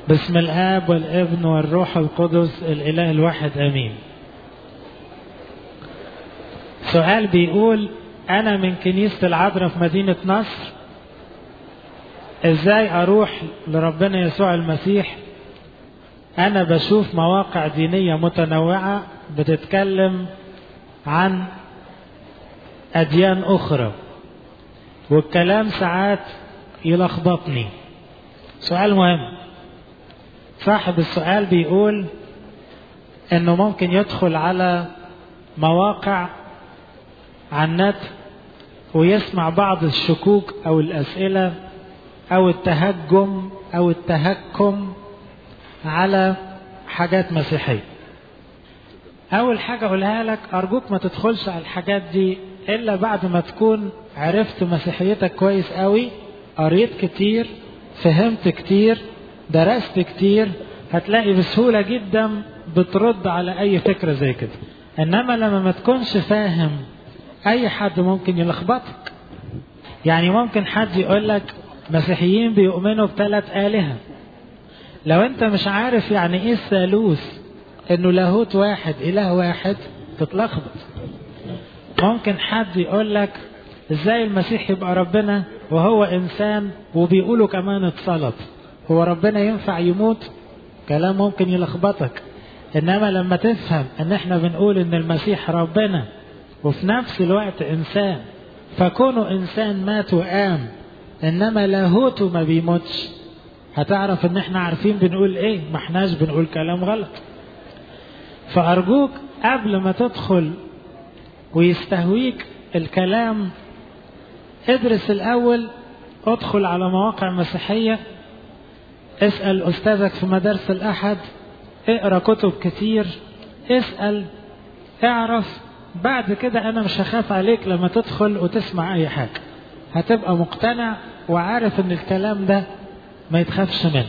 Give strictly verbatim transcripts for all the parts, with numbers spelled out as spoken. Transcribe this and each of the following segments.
باسم الآب والابن والروح القدس الإله الواحد آمين. سؤال بيقول: أنا من كنيسة العذراء في مدينة نصر، إزاي أروح لربنا يسوع المسيح؟ أنا بشوف مواقع دينية متنوعة بتتكلم عن أديان أخرى، والكلام ساعات يلخبطني. سؤال مهم. صاحب السؤال بيقول إنه ممكن يدخل على مواقع على النت ويسمع بعض الشكوك أو الأسئلة أو التهجم أو التهكم على حاجات مسيحية. أول حاجة أقولها لك، أرجوك ما تدخلش على الحاجات دي إلا بعد ما تكون عرفت مسيحيتك كويس قوي، قريت كتير، فهمت كتير، درست كتير، هتلاقي بسهولة جدا بترد على أي فكرة زي كده. إنما لما ما تكونش فاهم، أي حد ممكن يلخبطك. يعني ممكن حد يقول لك مسيحيين بيؤمنوا بثلاث آلهة، لو أنت مش عارف يعني إيه الثالوث، إنه لاهوت واحد إله واحد، تتلخبط. ممكن حد يقول لك إزاي المسيح يبقى ربنا وهو إنسان، وبيقولوا كمان اتصلب، هو ربنا ينفع يموت؟ كلام ممكن يلخبطك. إنما لما تفهم إن إحنا بنقول إن المسيح ربنا وفي نفس الوقت إنسان، فكونه إنسان مات وقام، إنما لاهوته ما بيموتش، هتعرف إن إحنا عارفين بنقول إيه، ما إحناش بنقول كلام غلط. فأرجوك قبل ما تدخل ويستهويك الكلام، ادرس الأول، ادخل على مواقع مسيحية، اسأل أستاذك في مدارس الأحد، اقرأ كتب كتير، اسأل، اعرف. بعد كده أنا مش هخاف عليك لما تدخل وتسمع أي حاجة، هتبقى مقتنع وعارف إن الكلام ده ما يتخافش منه.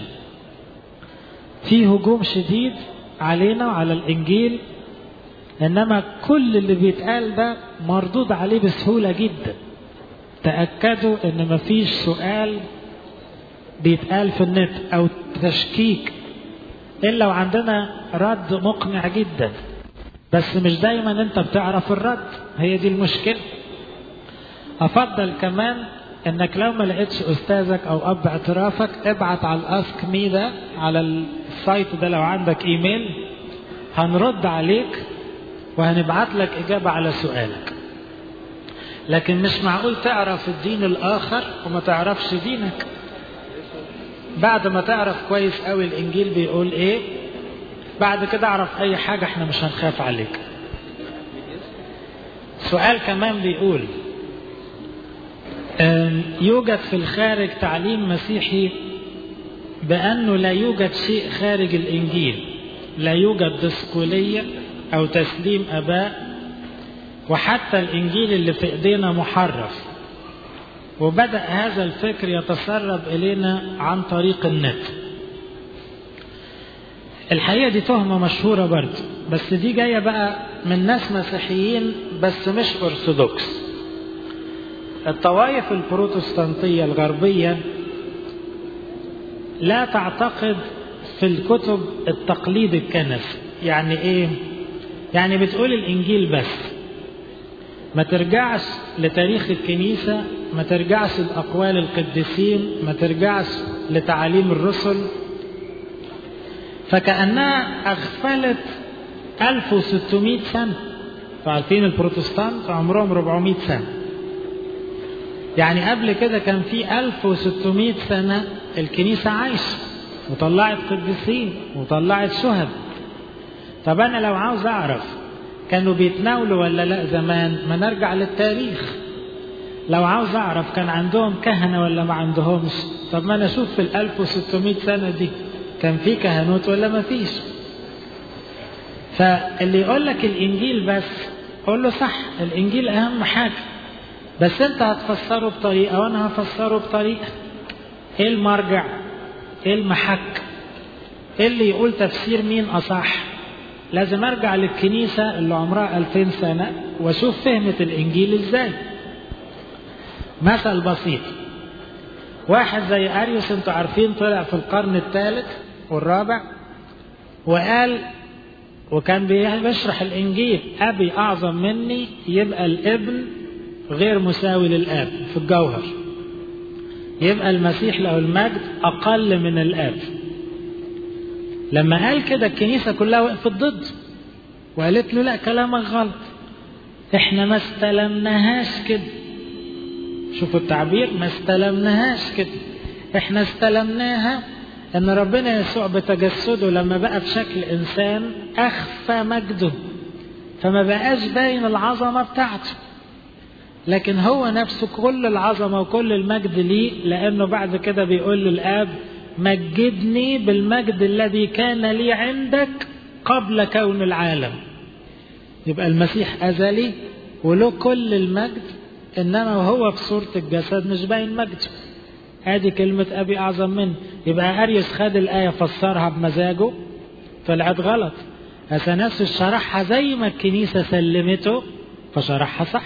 فيه هجوم شديد علينا وعلى الإنجيل، إنما كل اللي بيتقال ده مردود عليه بسهولة جدا. تأكدوا إن مفيش سؤال بيتقال في النت أو تشكيك إلا وعندنا رد مقنع جدا، بس مش دايما أنت بتعرف الرد، هي دي المشكلة. أفضل كمان إنك لو ما لقيتش أستاذك أو أب اعترافك، ابعت على الأسك مي ده، على السايت ده، لو عندك إيميل هنرد عليك وهنبعت لك إجابة على سؤالك. لكن مش معقول تعرف الدين الآخر وما تعرفش دينك. بعد ما تعرف كويس قوي الإنجيل بيقول إيه، بعد كده اعرف أي حاجة، احنا مش هنخاف عليك. سؤال كمان بيقول: يوجد في الخارج تعليم مسيحي بأنه لا يوجد شيء خارج الإنجيل، لا يوجد دسقولية أو تسليم أباء، وحتى الإنجيل اللي في إيدينا محرف. وبدأ هذا الفكر يتسرب إلينا عن طريق النت. الحقيقة دي تهمة مشهورة برضه، بس دي جاية بقى من ناس مسيحيين بس مش أرثوذكس. الطوائف البروتستانتية الغربية لا تعتقد في الكتب التقليد الكنسي. يعني إيه؟ يعني بتقول الإنجيل بس، ما ترجعش لتاريخ الكنيسة، ما ترجعش لأقوال القديسين، ما ترجعش لتعاليم الرسل. فكأنها أغفلت ألف وستمائة سنة. فعارفين البروتستانت عمرهم أربعمائة سنة، يعني قبل كده كان في ألف وستمائة سنة الكنيسة عايشة وطلعت قديسين وطلعت شهد. طب أنا لو عاوز أعرف كانوا بيتناولوا ولا لا زمان، ما نرجع للتاريخ. لو عاوز أعرف كان عندهم كهنة ولا ما عندهمش، طب ما أنا أشوف في الألف وستمائة سنة دي كان في كهنوت ولا ما فيش. فاللي يقول لك الإنجيل بس، قول له صح، الإنجيل أهم حاجة، بس أنت هتفسره بطريقة وأنا هفسره بطريقة. إيه المرجع؟ إيه المحك؟ إيه اللي يقول تفسير مين أصح؟ لازم أرجع للكنيسة اللي عمرها ألفين سنة وأشوف فهمت الإنجيل إزاي. مثل بسيط: واحد زي أريوس، أنتوا عارفين، طلع في القرن الثالث والرابع، وقال وكان بيشرح الإنجيل أبي أعظم مني، يبقى الابن غير مساوي للآب في الجوهر، يبقى المسيح له المجد أقل من الآب. لما قال كده الكنيسة كلها وقفت ضد وقالت له لا كلامك غلط، احنا ما استلمناهاش كده. شوفوا التعبير، ما استلمناهاش كده، احنا استلمناها ان ربنا يسوع بتجسده لما بقى في شكل انسان اخفى مجده، فما بقاش باين العظمة بتاعته، لكن هو نفسه كل العظمة وكل المجد ليه، لانه بعد كده بيقول للآب مجدني بالمجد الذي كان لي عندك قبل كون العالم. يبقى المسيح أزلي وله كل المجد، إنما وهو في صورة الجسد مش باين مجده. ادي كلمة أبي أعظم منه. يبقى أريوس خد الآية فسرها بمزاجه طلعت غلط، أثناسيوس شرحها زي ما الكنيسة سلمته فشرحها صح.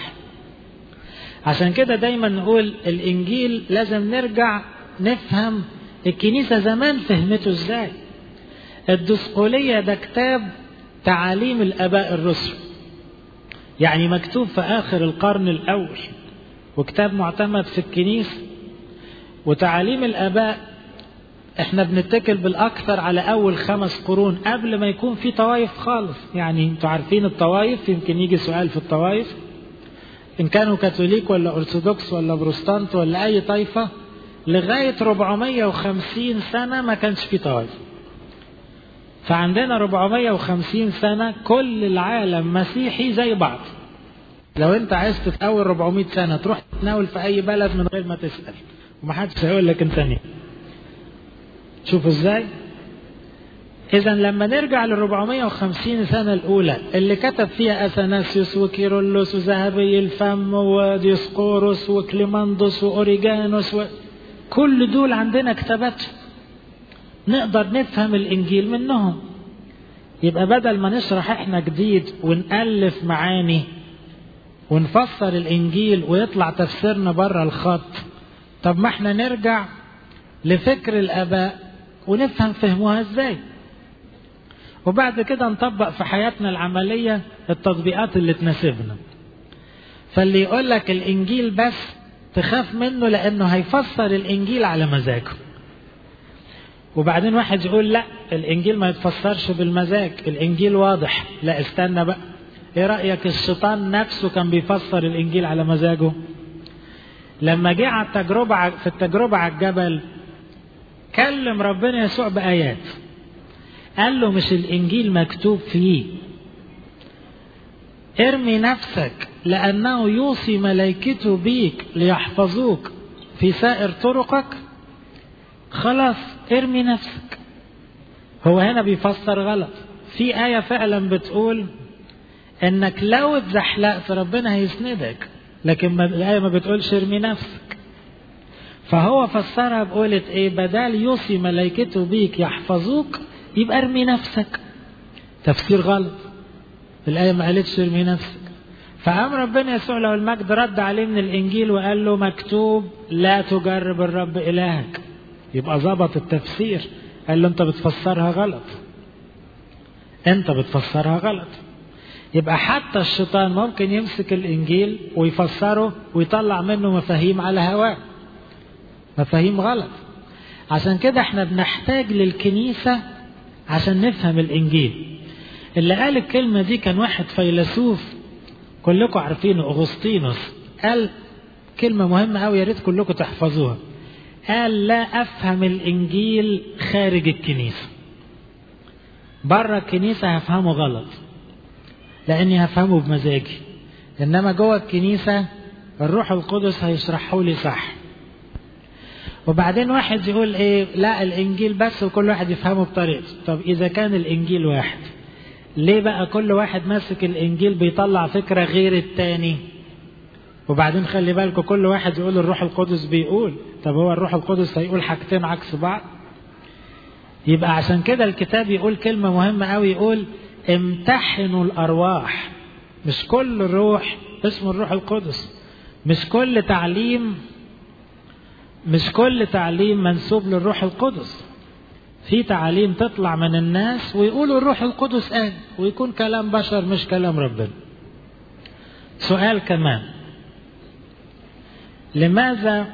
عشان كده دايما نقول الإنجيل لازم نرجع نفهم الكنيسة زمان فهمته ازاي. الدسقولية ده كتاب تعاليم الآباء الرسل، يعني مكتوب في آخر القرن الأول، وكتاب معتمد في الكنيسة. وتعاليم الآباء احنا بنتكل بالأكثر على أول خمس قرون قبل ما يكون في طوائف خالص. يعني انتوا عارفين الطوائف، يمكن يجي سؤال في الطوائف إن كانوا كاثوليك ولا أرثوذكس ولا بروستانت ولا أي طائفة، لغاية أربعمائة وخمسين سنة ما كانش في طوائف. فعندنا أربعمائة وخمسين سنة كل العالم مسيحي زي بعض. لو انت عايز تتأول أربعمائة سنة تروح تتناول في أي بلد من غير ما تسأل، ومحدش هيقول لك انت مين. شوفوا ازاي. إذا لما نرجع للربعمائة وخمسين سنة الأولى اللي كتب فيها أثناسيوس وكيرلس وذهبي الفم وديسقورس وكليماندوس وأوريجانوس و... كل دول عندنا كتابات نقدر نفهم الإنجيل منهم. يبقى بدل ما نشرح احنا جديد ونألف معاني ونفسر الإنجيل ويطلع تفسيرنا بره الخط، طب ما احنا نرجع لفكر الآباء ونفهم فهموها ازاي، وبعد كده نطبق في حياتنا العملية التطبيقات اللي تناسبنا. فاللي يقول لك الإنجيل بس تخاف منه لأنه هيفسر الإنجيل على مزاجه. وبعدين واحد يقول لا الإنجيل ما يتفسرش بالمزاج، الإنجيل واضح. لا استنى بقى، ايه رأيك الشيطان نفسه كان بيفسر الإنجيل على مزاجه؟ لما جه على التجربة في التجربة على الجبل كلم ربنا يسوع بآيات، قال له مش الإنجيل مكتوب فيه ارمي نفسك لأنه يوصي ملائكته بيك ليحفظوك في سائر طرقك؟ خلاص ارمي نفسك. هو هنا بيفسر غلط. في آية فعلا بتقول انك لو اتزحلقت ربنا هيسندك، لكن الآية ما بتقولش ارمي نفسك. فهو فسرها بقولة ايه؟ بدال يوصي ملائكته بيك يحفظوك يبقى ارمي نفسك. تفسير غلط. الآية ما قالتش ارمي نفسك. فقام ربنا يسوع له المجد رد عليه من الإنجيل وقال له مكتوب لا تجرب الرب إلهك. يبقى ظبط التفسير. قال له انت بتفسرها غلط، انت بتفسرها غلط. يبقى حتى الشيطان ممكن يمسك الإنجيل ويفسره ويطلع منه مفاهيم على هواه، مفاهيم غلط. عشان كده احنا بنحتاج للكنيسة عشان نفهم الإنجيل. اللي قال الكلمة دي كان واحد فيلسوف كلكم عارفينه، أغسطينوس. قال كلمة مهمة أوي يا ريت كلكم تحفظوها. قال لا أفهم الإنجيل خارج الكنيسة. بره الكنيسة هفهمه غلط لأني هفهمه بمزاجي، إنما جوه الكنيسة الروح القدس هيشرحه لي صح. وبعدين واحد يقول ايه لا الإنجيل بس وكل واحد يفهمه بطريقته. طب إذا كان الإنجيل واحد ليه بقى كل واحد ماسك الإنجيل بيطلع فكرة غير التاني؟ وبعدين خلي بالكم كل واحد يقول الروح القدس بيقول. طب هو الروح القدس هيقول حاجتين عكس بعض؟ يبقى عشان كده الكتاب يقول كلمة مهمة قوي، يقول امتحنوا الأرواح. مش كل الروح اسمه الروح القدس، مش كل تعليم مش كل تعليم منسوب للروح القدس. في تعاليم تطلع من الناس ويقولوا الروح القدس قال، ويكون كلام بشر مش كلام ربنا. سؤال كمان، لماذا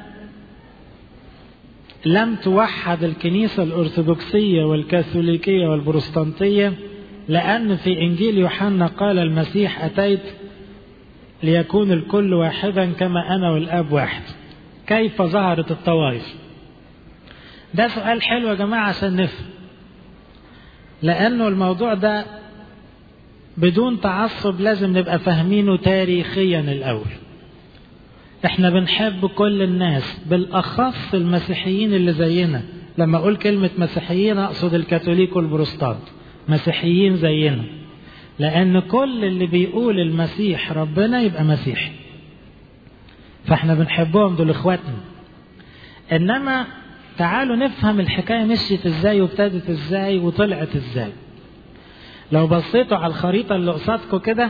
لم توحد الكنيسة الأرثوذكسية والكاثوليكية والبروتستانتية؟ لأن في إنجيل يوحنا قال المسيح أتيت ليكون الكل واحدا كما أنا والآب واحد. كيف ظهرت الطوائف؟ ده سؤال حلو يا جماعة عشان نفهم، لأنه الموضوع ده بدون تعصب لازم نبقى فاهمينه تاريخيا الأول. احنا بنحب كل الناس، بالأخص المسيحيين اللي زينا. لما أقول كلمة مسيحيين أقصد الكاثوليك والبروتستانت، مسيحيين زينا، لأن كل اللي بيقول المسيح ربنا يبقى مسيحي، فاحنا بنحبهم، دول اخواتنا. انما تعالوا نفهم الحكاية مشيت ازاي وابتدت ازاي وطلعت ازاي. لو بصيتوا على الخريطة اللي قصادكم كده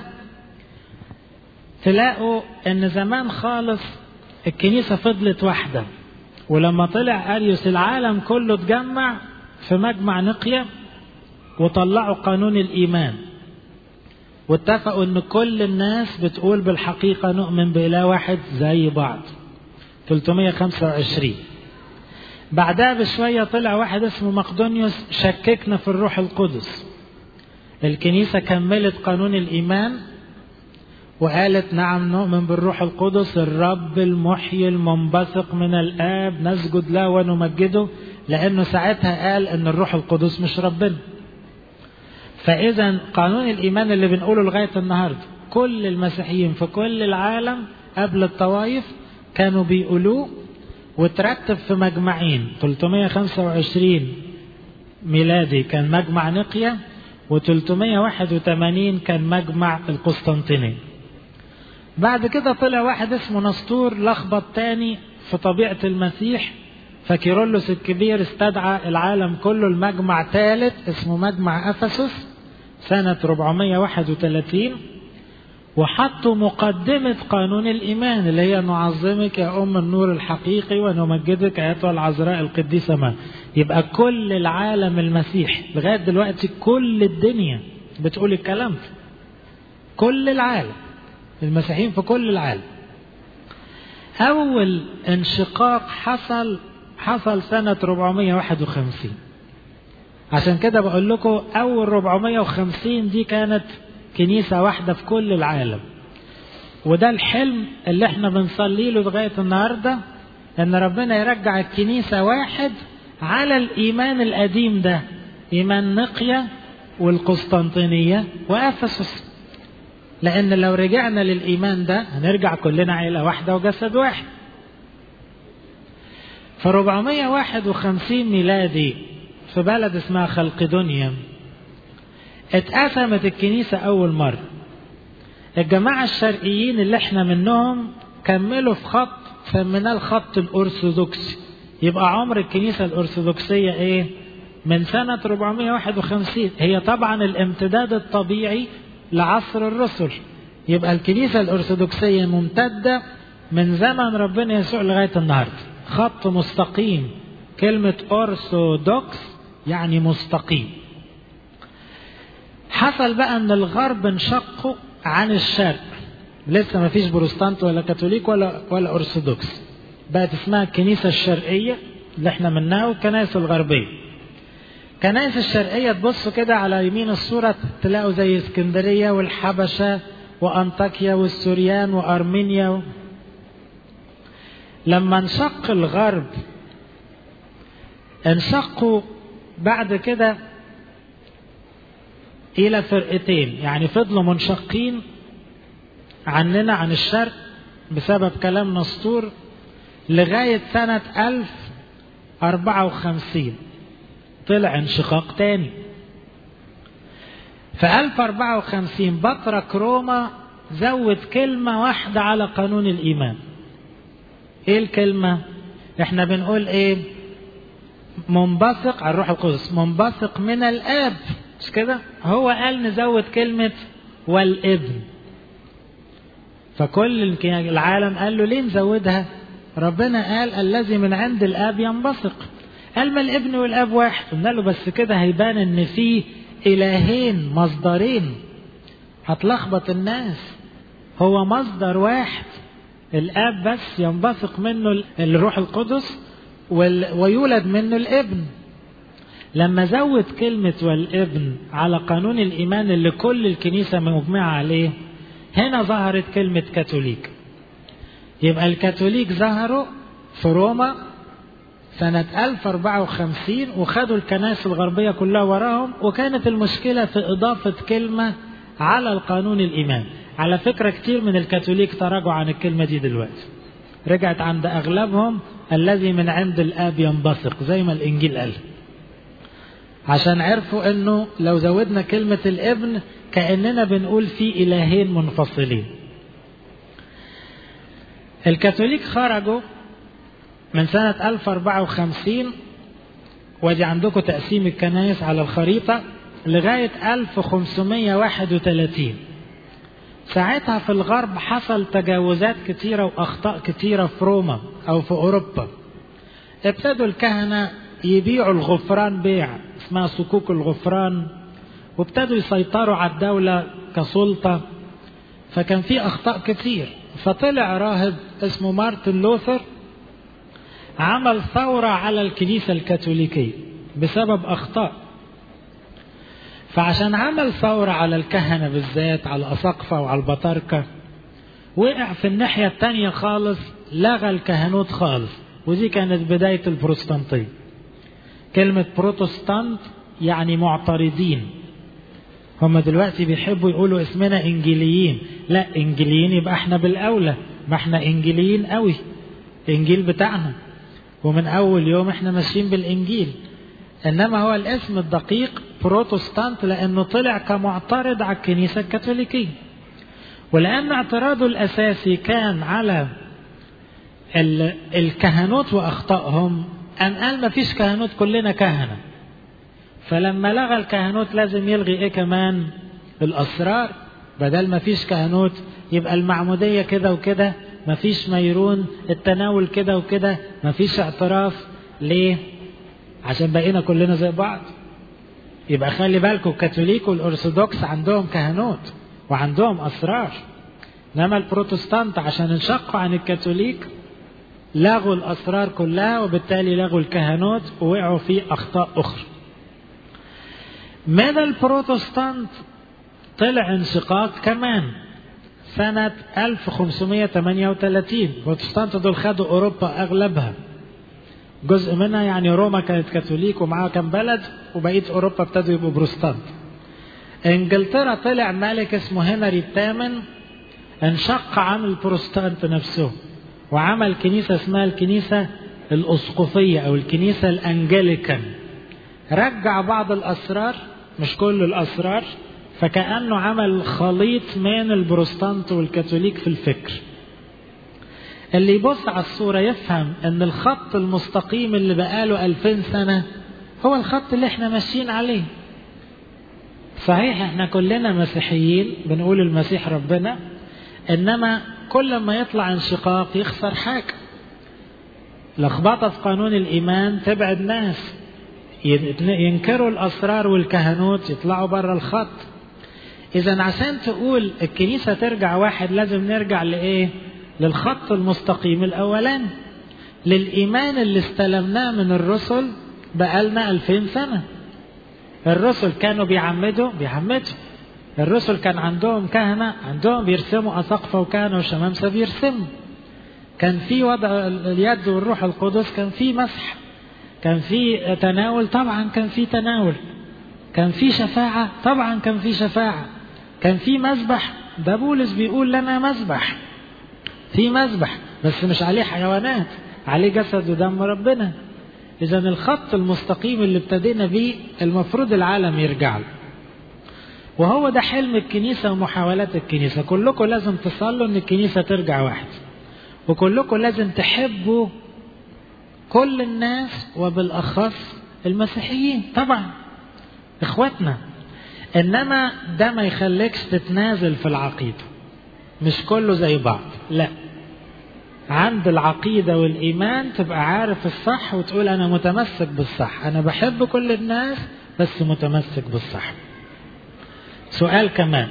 تلاقوا ان زمان خالص الكنيسة فضلت واحدة، ولما طلع أريوس العالم كله اتجمع في مجمع نقية وطلعوا قانون الإيمان، واتفقوا ان كل الناس بتقول بالحقيقة نؤمن بإله واحد زي بعض. ثلاثمائة وخمسة وعشرين بعدها بشوية طلع واحد اسمه مقدونيوس شككنا في الروح القدس. الكنيسة كملت قانون الإيمان وقالت نعم نؤمن بالروح القدس الرب المحيي المنبثق من الآب نسجد له ونمجده، لأنه ساعتها قال ان الروح القدس مش ربنا. فإذا قانون الإيمان اللي بنقوله لغاية النهاردة كل المسيحيين في كل العالم قبل الطوائف كانوا بيقولوه، وترتب في مجمعين. ثلاثمائة وخمسة وعشرين ميلادي كان مجمع نقية، وثلاثمائة وواحد وثمانين كان مجمع القسطنطينية. بعد كده طلع واحد اسمه نسطور لخبط تاني في طبيعة المسيح، فكيرلس الكبير استدعى العالم كله المجمع ثالث اسمه مجمع أفسس سنة أربعمائة وواحد وثلاثين، وحطوا مقدمة قانون الإيمان اللي هي نعظمك يا أم النور الحقيقي ونمجدك أيتها العذراء القديسة. ما يبقى كل العالم المسيحي لغاية دلوقتي كل الدنيا بتقول الكلام ده، كل العالم المسيحيين في كل العالم. أول انشقاق حصل حصل سنة أربعمائة وواحد وخمسين. عشان كده بقول لكم أول أربعمائة وخمسين دي كانت كنيسة واحدة في كل العالم، وده الحلم اللي احنا بنصلي له لغاية النهاردة، ان ربنا يرجع الكنيسة واحد على الإيمان القديم ده، إيمان نقية والقسطنطينية وأفسس. لأن لو رجعنا للإيمان ده هنرجع كلنا عائلة واحدة وجسد واحد. في أربعمائة وواحد وخمسين ميلادي في بلد اسمها خلقدونيا اتقسمت الكنيسة أول مرة. الجماعة الشرقيين اللي احنا منهم كملوا في خط سميناه الخط الأرثوذكسي. يبقى عمر الكنيسة الأرثوذكسية ايه؟ من سنة أربعمائة وواحد وخمسين. هي طبعا الامتداد الطبيعي لعصر الرسل. يبقى الكنيسة الأرثوذكسية ممتدة من زمن ربنا يسوع لغاية النهاردة، خط مستقيم. كلمة أرثوذكس يعني مستقيم. حصل بقى ان الغرب انشقوا عن الشرق، لسه ما فيش بروتستانت ولا كاثوليك ولا ولا ارثوذكس، بقت اسمها الكنيسة الشرقية اللي احنا منها والكنائس الغربية. الكنائس الشرقية تبصوا كده على يمين الصورة تلاقوا زي اسكندرية والحبشة وأنطاكيا والسوريان وأرمينيا. لما انشق الغرب انشقوا بعد كده إلى فرقتين، يعني فضلوا منشقين عننا عن الشرق بسبب كلام نسطور لغاية سنة ألف وأربعة وخمسين طلع انشقاق تاني. في ألف وأربعة وخمسين بطرك روما زود كلمة واحدة على قانون الإيمان. ايه الكلمة؟ احنا بنقول ايه؟ منبثق على الروح القدس، منبثق من الآب، مش كده؟ هو قال نزود كلمة والابن، فكل العالم قال له ليه نزودها؟ ربنا قال الذي من عند الآب ينبثق. قال ما الابن والاب واحد. قلنا له بس كده هيبان ان في الهين مصدرين، هتلخبط الناس. هو مصدر واحد، الاب بس ينبثق منه الروح القدس ويولد منه الابن. لما زود كلمة والابن على قانون الإيمان اللي كل الكنيسة مجمعة عليه، هنا ظهرت كلمة كاثوليك. يبقى الكاثوليك ظهروا في روما سنة ألف وأربعة وخمسين وخدوا الكنائس الغربية كلها وراهم، وكانت المشكلة في إضافة كلمة على القانون الإيمان. على فكرة كتير من الكاثوليك تراجعوا عن الكلمة دي دلوقتي، رجعت عند أغلبهم الذي من عند الآب ينبثق زي ما الإنجيل قال، عشان عرفوا أنه لو زودنا كلمة الابن كأننا بنقول في إلهين منفصلين. الكاثوليك خرجوا من سنة ألف وأربعة وخمسين، ودي عندكم تقسيم الكنائس على الخريطة، لغاية ألف وخمسمائة وواحد وثلاثين. ساعتها في الغرب حصل تجاوزات كتيرة وأخطاء كتيرة في روما أو في أوروبا. ابتدوا الكهنة يبيعوا الغفران بيع اسمها صكوك الغفران، وابتدوا يسيطروا على الدولة كسلطة، فكان في أخطاء كتير. فطلع راهب اسمه مارتن لوثر عمل ثورة على الكنيسة الكاثوليكية بسبب أخطاء. فعشان عمل ثورة على الكهنة بالذات، على الأساقفة وعلى البطاركة، وقع في الناحية التانية خالص، لغى الكهنوت خالص، ودي كانت بداية البروتستانتية. كلمة بروتستانت يعني معترضين. هم دلوقتي بيحبوا يقولوا اسمنا إنجيليين، لا إنجيليين يبقى احنا بالأولى، ما احنا إنجيليين قوي، إنجيل بتاعنا ومن أول يوم احنا ماشيين بالإنجيل. إنما هو الاسم الدقيق بروتستانت لأنه طلع كمعترض على الكنيسة الكاثوليكية، ولأن اعتراضه الأساسي كان على الكهنوت وأخطائهم، أن قال ما فيش كهنوت، كلنا كهنة. فلما لغى الكهنوت لازم يلغي إيه كمان؟ الأسرار. بدل ما فيش كهنوت يبقى المعمودية كده وكده، ما فيش ميرون، التناول كده وكده، ما فيش اعتراف. ليه؟ عشان بقينا كلنا زي بعض. يبقى خلي بالكم الكاثوليك والأرثوذكس عندهم كهنوت وعندهم أسرار، إنما البروتستانت عشان انشقوا عن الكاثوليك لغوا الأسرار كلها، وبالتالي لغوا الكهنوت ووقعوا في أخطاء أخرى. من البروتستانت طلع انشقاق كمان سنة ألف وخمسمائة وثمانية وثلاثين. البروتستانت دول خدوا أوروبا أغلبها، جزء منها يعني روما كانت كاثوليك ومعاها كم بلد، وبقية أوروبا ابتدوا يبقوا بروتستانت. انجلترا طلع ملك اسمه هنري الثامن انشق عن البروتستانت نفسه، وعمل كنيسة اسمها الكنيسة الأسقفية أو الكنيسة الأنجليكان. رجع بعض الأسرار مش كل الأسرار، فكأنه عمل خليط من البروتستانت والكاثوليك في الفكر. اللي يبص على الصورة يفهم ان الخط المستقيم اللي بقاله ألفين سنة هو الخط اللي احنا ماشيين عليه. صحيح احنا كلنا مسيحيين بنقول المسيح ربنا، انما كل ما يطلع انشقاق يخسر حاجة. لخبطة في قانون الإيمان تبعد ناس، ينكروا الأسرار والكهنوت يطلعوا برا الخط. إذا عشان تقول الكنيسة ترجع واحد لازم نرجع لإيه؟ للخط المستقيم الأولاني، للإيمان اللي استلمناه من الرسل بقالنا ألفين سنة. الرسل كانوا بيعمدوا بيعمدوا الرسل كان عندهم كهنة، عندهم بيرسموا أساقفة وكهنة وشمامسة بيرسموا. كان في وضع اليد والروح القدس، كان في مسح، كان في تناول، طبعا كان في تناول، كان في شفاعة، طبعا كان في شفاعة، كان في مذبح. ده بولس بيقول لنا مذبح، في مذبح بس مش عليه حيوانات، عليه جسد ودم ربنا. إذا الخط المستقيم اللي ابتدينا بيه المفروض العالم يرجع له، وهو ده حلم الكنيسة ومحاولات الكنيسة. كلكم لازم تصلوا ان الكنيسة ترجع واحد، وكلكم لازم تحبوا كل الناس وبالأخص المسيحيين طبعا اخواتنا. انما ده ما يخليكش تتنازل في العقيدة، مش كله زي بعض، لا. عند العقيدة والإيمان تبقى عارف الصح وتقول أنا متمسك بالصح، أنا بحب كل الناس بس متمسك بالصح. سؤال كمان،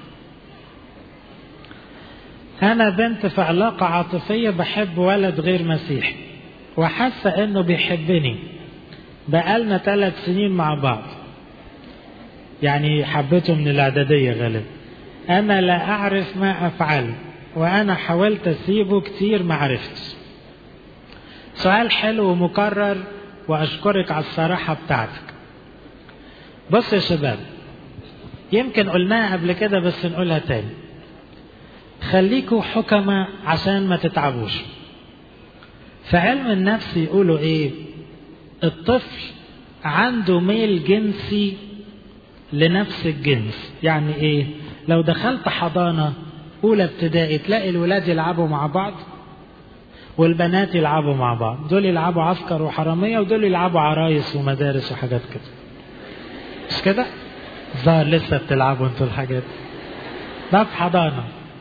أنا بنت في علاقة عاطفية بحب ولد غير مسيحي وحاسة إنه بيحبني، بقالنا ثلاث سنين مع بعض، يعني حبيته من الإعدادية غالبا. أنا لا أعرف ما أفعله وأنا حاولت أسيبه كتير ما عرفتش. سؤال حلو ومكرر وأشكرك على الصراحة بتاعتك. بص يا شباب، يمكن قلناها قبل كده بس نقولها تاني، خليكوا حكمة عشان ما تتعبوش. في علم النفس يقولوا ايه؟ الطفل عنده ميل جنسي لنفس الجنس. يعني ايه؟ لو دخلت حضانة اولى ابتدائي تلاقي الولاد يلعبوا مع بعض والبنات يلعبوا مع بعض، دول يلعبوا عسكر وحرامية ودول يلعبوا عرايس ومدارس وحاجات كده، مش كده؟ ظاهر لسه بتلعبوا انتوا الحاجات ده في حضانة.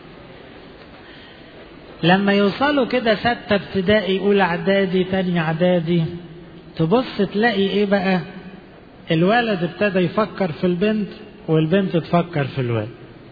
لما يوصلوا كده ستة ابتدائي اولى اعدادي تاني اعدادي تبص تلاقي ايه بقى؟ الولد ابتدى يفكر في البنت والبنت تفكر في الولد.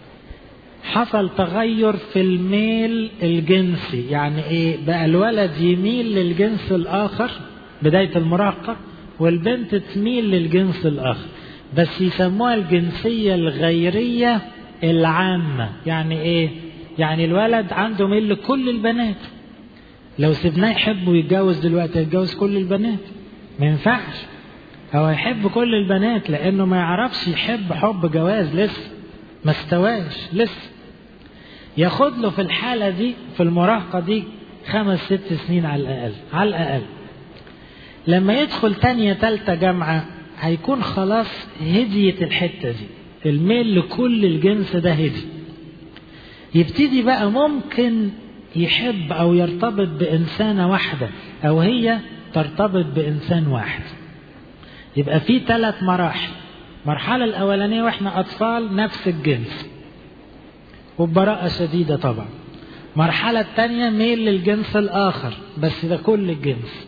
حصل تغير في الميل الجنسي. يعني ايه؟ بقى الولد يميل للجنس الاخر بداية المراهقة والبنت تميل للجنس الاخر، بس يسموها الجنسية الغيرية العامة. يعني ايه؟ يعني الولد عنده ميل لكل البنات، لو سيبناه يحب ويتجوز دلوقتي يتجوز كل البنات؟ ما ينفعش. هو يحب كل البنات لانه ما يعرفش يحب حب جواز، لسه ما استواش لسه. ياخد له في الحالة دي في المراهقة دي خمس ست سنين على الأقل على الأقل. لما يدخل تانية تالتة جامعة هيكون خلاص هدية الحتة دي، الميل لكل الجنس ده هدي. يبتدي بقى ممكن يحب أو يرتبط بإنسانة واحدة أو هي ترتبط بإنسان واحد. يبقى في ثلاث مراحل. مرحلة الأولانية وإحنا أطفال نفس الجنس وببراءة شديدة طبعا. مرحلة الثانية ميل للجنس الآخر بس ده كل الجنس.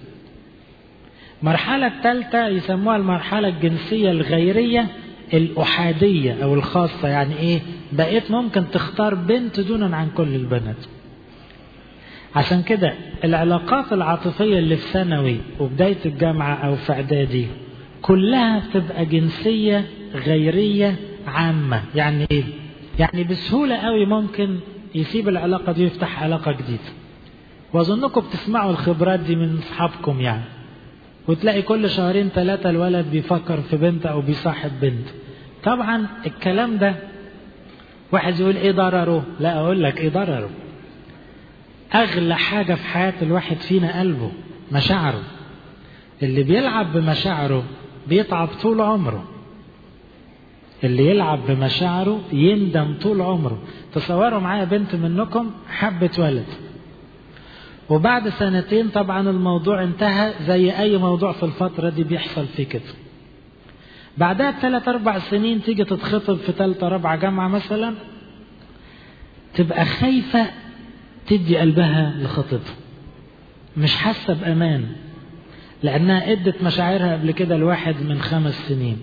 مرحلة الثالثة يسموها المرحلة الجنسية الغيرية الأحادية أو الخاصة. يعني إيه؟ بقيت ممكن تختار بنت دونا عن كل البنات. عشان كده العلاقات العاطفية اللي في ثانوي وبداية الجامعة أو في إعدادي كلها تبقى جنسية غيرية عامة. يعني إيه؟ يعني بسهولة قوي ممكن يسيب العلاقة دي ويفتح علاقة جديدة. وأظنكم بتسمعوا الخبرات دي من أصحابكم يعني، وتلاقي كل شهرين ثلاثة الولد بيفكر في بنت أو بيصاحب بنت. طبعا الكلام ده واحد يقول إيه ضرره؟ لا أقول لك إيه ضرره. أغلى حاجة في حياة الواحد فينا قلبه، مشاعره. اللي بيلعب بمشاعره بيتعب طول عمره. اللي يلعب بمشاعره يندم طول عمره. تصوروا معايا بنت منكم حبت ولد وبعد سنتين طبعا الموضوع انتهى، زي أي موضوع في الفترة دي بيحصل فيه كده. بعدها ثلاث أربع سنين تيجي تتخطب في ثالثة رابعة جامعة مثلا، تبقى خايفة تدي قلبها لخطيبها، مش حاسة بأمان لأنها ادت مشاعرها قبل كده لواحد من خمس سنين.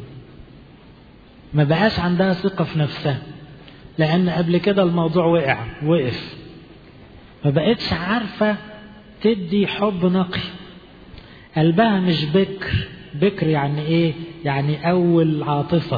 ما بقاش عندها ثقة في نفسها لأن قبل كده الموضوع وقع وقف. ما بقتش عارفة تدي حب نقي، قلبها مش بكر. بكر يعني ايه؟ يعني أول عاطفة.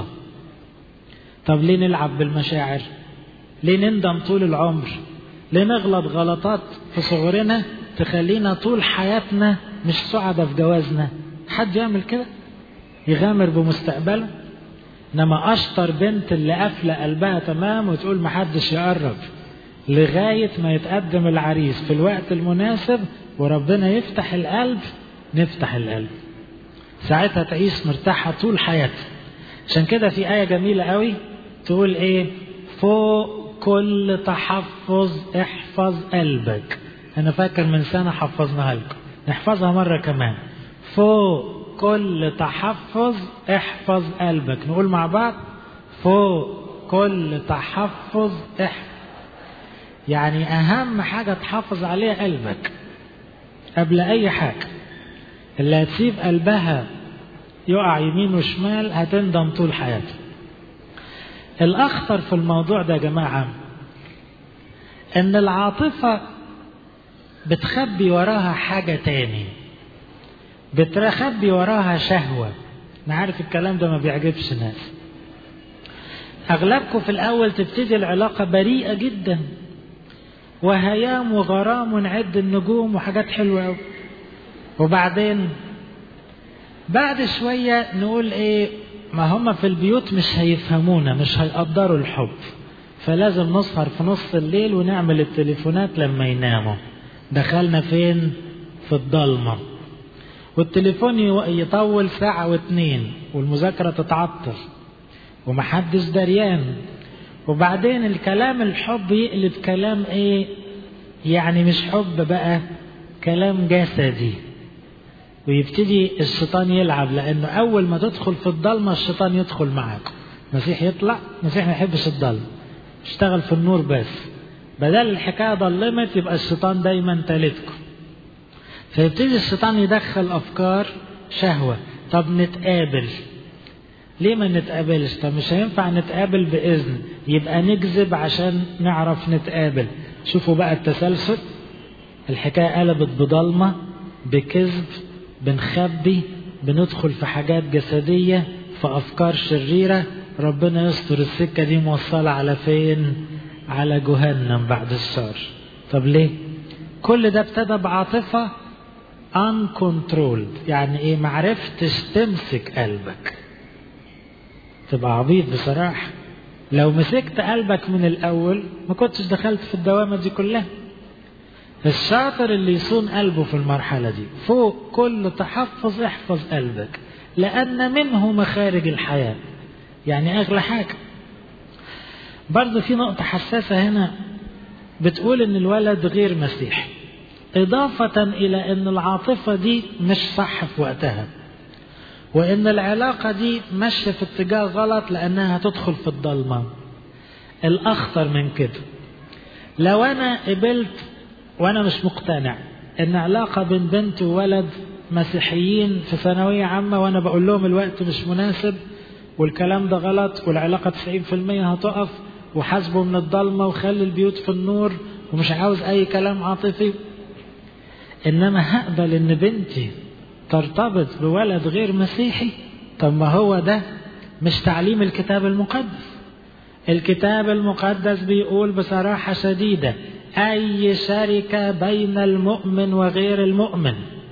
طب ليه نلعب بالمشاعر؟ ليه نندم طول العمر؟ ليه نغلط غلطات في صغرنا تخلينا طول حياتنا مش سعداء في جوازنا؟ حد يعمل كده؟ يغامر بمستقبله؟ انما اشطر بنت اللي قافله قلبها تمام وتقول محدش يقرب لغايه ما يتقدم العريس في الوقت المناسب وربنا يفتح القلب، نفتح القلب ساعتها تعيش مرتاحه طول حياتها. عشان كده في آية جميلة قوي تقول ايه؟ فوق كل تحفظ احفظ قلبك. انا فاكر من سنة حفظناها لكم، نحفظها مرة كمان. فوق كل تحفظ احفظ قلبك. نقول مع بعض: فوق كل تحفظ احفظ. يعني أهم حاجة تحافظ عليها قلبك قبل أي حاجة. اللي هتسيب قلبها يقع يمين وشمال هتندم طول حياته. الأخطر في الموضوع ده يا جماعة إن العاطفة بتخبي وراها حاجة تاني، بتخبي وراها شهوة. نعرف الكلام ده ما بيعجبش ناس. أغلبكم في الأول تبتدي العلاقة بريئة جدا، وهيام وغرام ونعد النجوم وحاجات حلوة أوي، وبعدين بعد شوية نقول إيه، ما هم في البيوت مش هيفهمونا، مش هيقدروا الحب، فلازم نسهر في نص الليل ونعمل التليفونات لما يناموا. دخلنا فين؟ في الضلمة، والتليفون يطول ساعة واتنين، والمذاكرة تتعطل ومحدش دريان، وبعدين الكلام الحب يقلب كلام ايه؟ يعني مش حب بقى، كلام جسدي، ويبتدي الشيطان يلعب. لانه اول ما تدخل في الضلمة الشيطان يدخل معاك. مسيح يطلع، مسيح ما يحبش الضلمة، اشتغل في النور بس. بدل الحكاية ضلمت يبقى الشيطان دايما تالتكم، فيبتدي الشيطان يدخل افكار شهوة. طب نتقابل، ليه ما نتقابلش؟ طب مش هينفع نتقابل بإذن، يبقى نكذب عشان نعرف نتقابل. شوفوا بقى التسلسل، الحكاية قلبت بضلمة، بكذب، بنخبي، بندخل في حاجات جسدية، في أفكار شريرة. ربنا يستر، السكة دي موصلة على فين؟ على جهنم بعد الشر. طب ليه؟ كل ده ابتدى بعاطفة uncontrolled. يعني ايه؟ معرفتش تمسك قلبك. تبقى عبيط بصراحة. لو مسكت قلبك من الأول ما كنتش دخلت في الدوامة دي كلها. الشاطر اللي يصون قلبه في المرحلة دي. فوق كل تحفظ احفظ قلبك، لأن منه مخارج الحياة، يعني أغلى حاجة. برضو في نقطة حساسة هنا بتقول إن الولد غير مسيحي، إضافة إلى إن العاطفة دي مش صح في وقتها، وإن العلاقة دي ماشية في اتجاه غلط لأنها تدخل في الضلمة. الأخطر من كده، لو أنا قبلت وأنا مش مقتنع إن علاقة بين بنت وولد مسيحيين في ثانوية عامة، وأنا بقول لهم الوقت مش مناسب والكلام ده غلط والعلاقة تسعين في المية هتقف، وحاسبه من الضلمة وخلي البيوت في النور ومش عاوز أي كلام عاطفي، إنما هقبل إن بنتي ترتبط بولد غير مسيحي؟ طب ما هو ده مش تعليم الكتاب المقدس. الكتاب المقدس بيقول بصراحة شديدة: أي شركة بين المؤمن وغير المؤمن،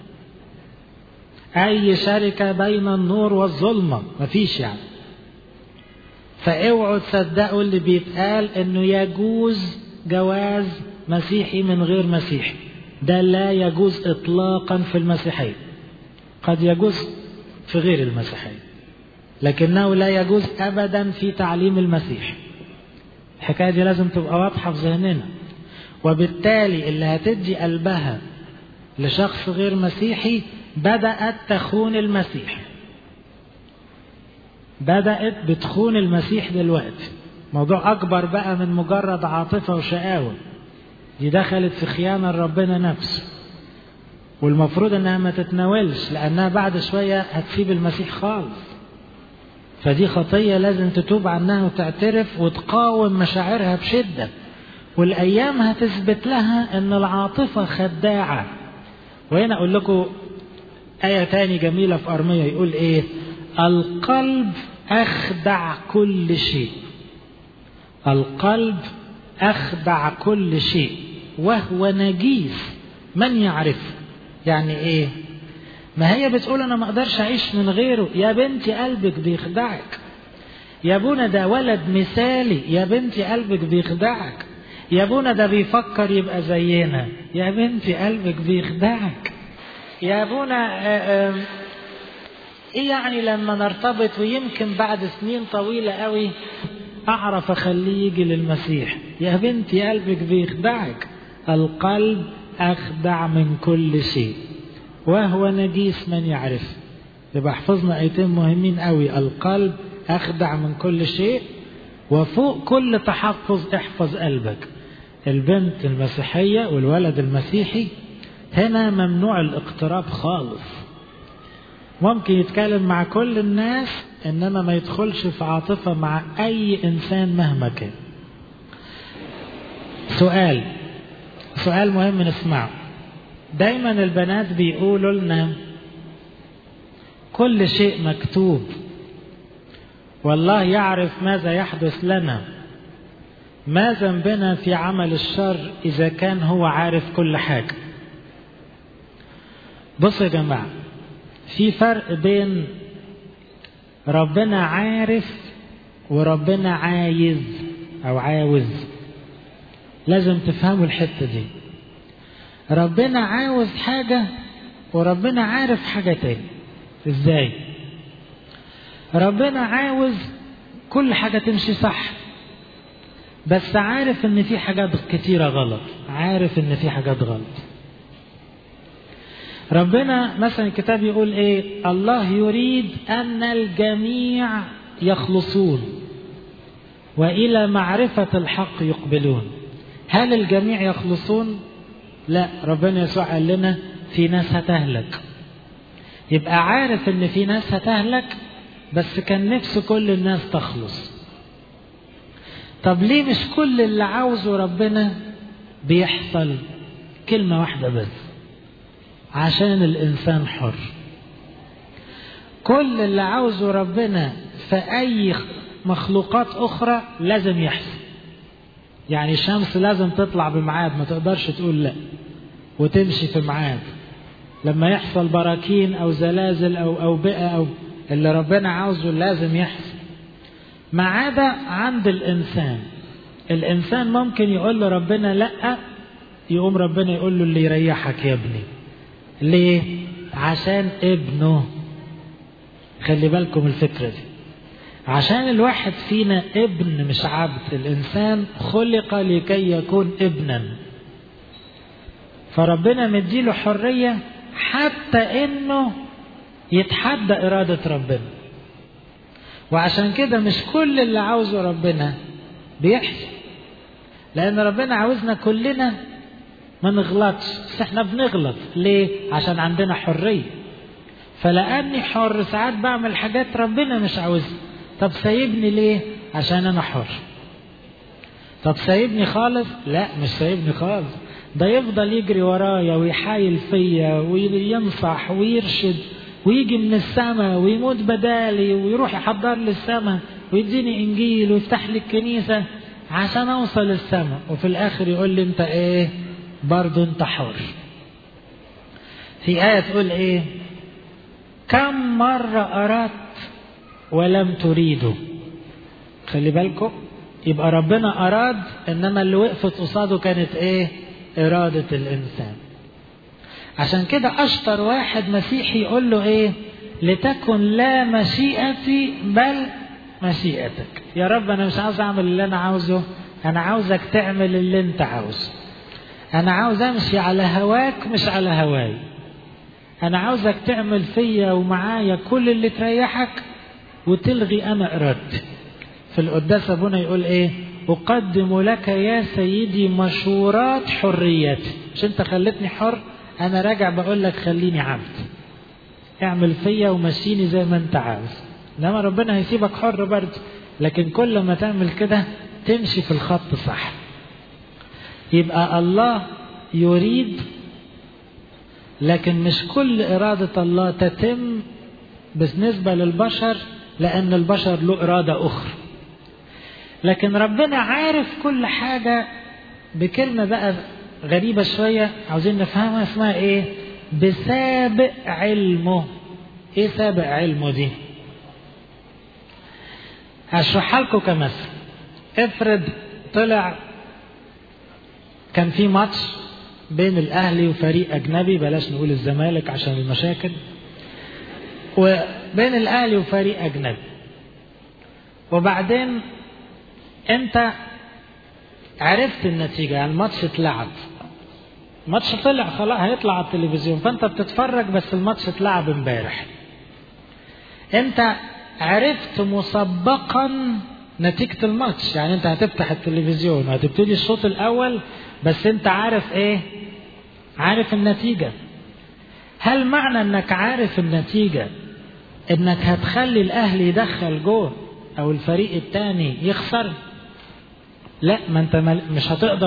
أي شركة بين النور والظلمة، مفيش يعني. فاوعوا تصدقوا اللي بيتقال إنه يجوز جواز مسيحي من غير مسيحي. ده لا يجوز إطلاقا في المسيحية. قد يجوز في غير المسيحية، لكنه لا يجوز أبدا في تعليم المسيح. الحكاية دي لازم تبقى واضحة في ذهننا. وبالتالي اللي هتدي قلبها لشخص غير مسيحي بدأت تخون المسيح، بدأت بتخون المسيح دلوقتي. موضوع أكبر بقى من مجرد عاطفة وشقاوة، دي دخلت في خيانة ربنا نفسه، والمفروض انها ما تتناولش لانها بعد شوية هتسيب المسيح خالص. فدي خطية لازم تتوب عنها وتعترف وتقاوم مشاعرها بشدة، والايام هتثبت لها ان العاطفة خداعة. وهنا اقول لكم آية تاني جميلة في أرمية، يقول ايه؟ القلب اخدع كل شيء، القلب اخدع كل شيء وهو نجيس من يعرفه. يعني ايه؟ ما هي بتقول انا ما اقدرش اعيش من غيره. يا بنتي قلبك بيخدعك. يا ابونا ده ولد مثالي. يا بنتي قلبك بيخدعك. يا ابونا ده بيفكر يبقى زينا. يا بنتي قلبك بيخدعك. يا ابونا آآ آآ ايه يعني لما نرتبط ويمكن بعد سنين طويلة قوي اعرف اخليه يجي للمسيح؟ يا بنتي قلبك بيخدعك. القلب أخدع من كل شيء وهو نجيس من يعرف. يبقى حفظنا آيتين مهمين قوي: القلب أخدع من كل شيء، وفوق كل تحفظ احفظ قلبك. البنت المسيحية والولد المسيحي هنا ممنوع الاقتراب خالص. ممكن يتكلم مع كل الناس إنما ما يدخلش في عاطفة مع أي إنسان مهما كان. سؤال سؤال مهم نسمعه. دايما البنات بيقولوا لنا كل شيء مكتوب، والله يعرف ماذا يحدث لنا، ما ذنبنا في عمل الشر إذا كان هو عارف كل حاجة. بصوا يا جماعة، في فرق بين ربنا عارف وربنا عايز أو عاوز. لازم تفهموا الحتة دي. ربنا عاوز حاجة وربنا عارف حاجة تاني. ازاي؟ ربنا عاوز كل حاجة تمشي صح، بس عارف ان في حاجات كتيرة غلط، عارف ان في حاجات غلط. ربنا مثلا الكتاب يقول ايه؟ الله يريد ان الجميع يخلصون والى معرفة الحق يقبلون. هل الجميع يخلصون؟ لا، ربنا يسوع قال لنا في ناس هتهلك. يبقى عارف ان في ناس هتهلك، بس كان نفسه كل الناس تخلص. طب ليه مش كل اللي عاوزه ربنا بيحصل؟ كلمة واحدة بس، عشان الإنسان حر. كل اللي عاوزه ربنا في أي مخلوقات أخرى لازم يحصل. يعني الشمس لازم تطلع بميعاد، ما تقدرش تقول لا وتمشي في ميعاد. لما يحصل براكين أو زلازل أو أوبئة أو اللي ربنا عاوزه لازم يحصل. ما عدا عند الإنسان. الإنسان ممكن يقول له ربنا لأ، يقوم ربنا يقول له اللي يريحك يا ابني. ليه؟ عشان ابنه. خلي بالكم الفكرة دي. عشان الواحد فينا ابن مش عبد. الإنسان خلق لكي يكون ابنا، فربنا مديله حرية حتى إنه يتحدى إرادة ربنا. وعشان كده مش كل اللي عاوزه ربنا بيحصل، لأن ربنا عاوزنا كلنا ما نغلطش، بس احنا بنغلط. ليه؟ عشان عندنا حرية. فلأني حر ساعات بعمل حاجات ربنا مش عاوزها. طب سايبني ليه؟ عشان أنا حر. طب سايبني خالص؟ لا، مش سايبني خالص، ده يفضل يجري ورايا ويحايل فيا وينصح ويرشد ويجي من السماء ويموت بدالي ويروح يحضر لي السماء ويديني إنجيل ويفتح لي الكنيسة عشان أوصل السماء، وفي الآخر يقول لي أنت إيه؟ برضو أنت حر. في آية تقول إيه؟ كم مرة أردت ولم تريدوا. خلي بالكم، يبقى ربنا أراد، إنما اللي وقفت قصاده كانت إيه؟ إرادة الإنسان. عشان كده أشطر واحد مسيحي يقول له إيه؟ لتكن لا مشيئتي بل مشيئتك. يا رب أنا مش عاوز أعمل اللي أنا عاوزه، أنا عاوزك تعمل اللي أنت عاوزه. أنا عاوز أمشي على هواك مش على هواي. أنا عاوزك تعمل فيا ومعايا كل اللي تريحك وتلغي أنا إرادتي. في القداس أبونا يقول إيه؟ أقدم لك يا سيدي مشورات حريتي. مش أنت خلتني حر، أنا راجع بقول لك خليني عبد، اعمل فيا ومشيني زي ما أنت عاوز. إنما ربنا هيسيبك حر برضه، لكن كل ما تعمل كده تمشي في الخط صح. يبقى الله يريد، لكن مش كل إرادة الله تتم بالنسبة للبشر، لأن البشر له إرادة أخرى. لكن ربنا عارف كل حاجة. بكلمة بقى غريبة شوية عاوزين نفهمها، اسمها إيه؟ بسابق علمه. إيه سابق علمه دي؟ أشرحها لكم كمثل. افرض طلع كان في ماتش بين الأهلي وفريق أجنبي، بلاش نقول الزمالك عشان المشاكل، وبين الأهلي وفريق أجنبي، وبعدين أنت عرفت النتيجة، يعني الماتش اتلعب، الماتش طلع خلاص هيطلع على التلفزيون، فأنت بتتفرج بس الماتش اتلعب امبارح. أنت عرفت مسبقا نتيجة الماتش. يعني انت هتفتح التلفزيون وهتبتدي الشوط الاول بس انت عارف ايه؟ عارف النتيجة. هل معنى انك عارف النتيجة انك هتخلي الاهلي يدخل جول او الفريق التاني يخسر؟ لا، ما انت مش هتقدر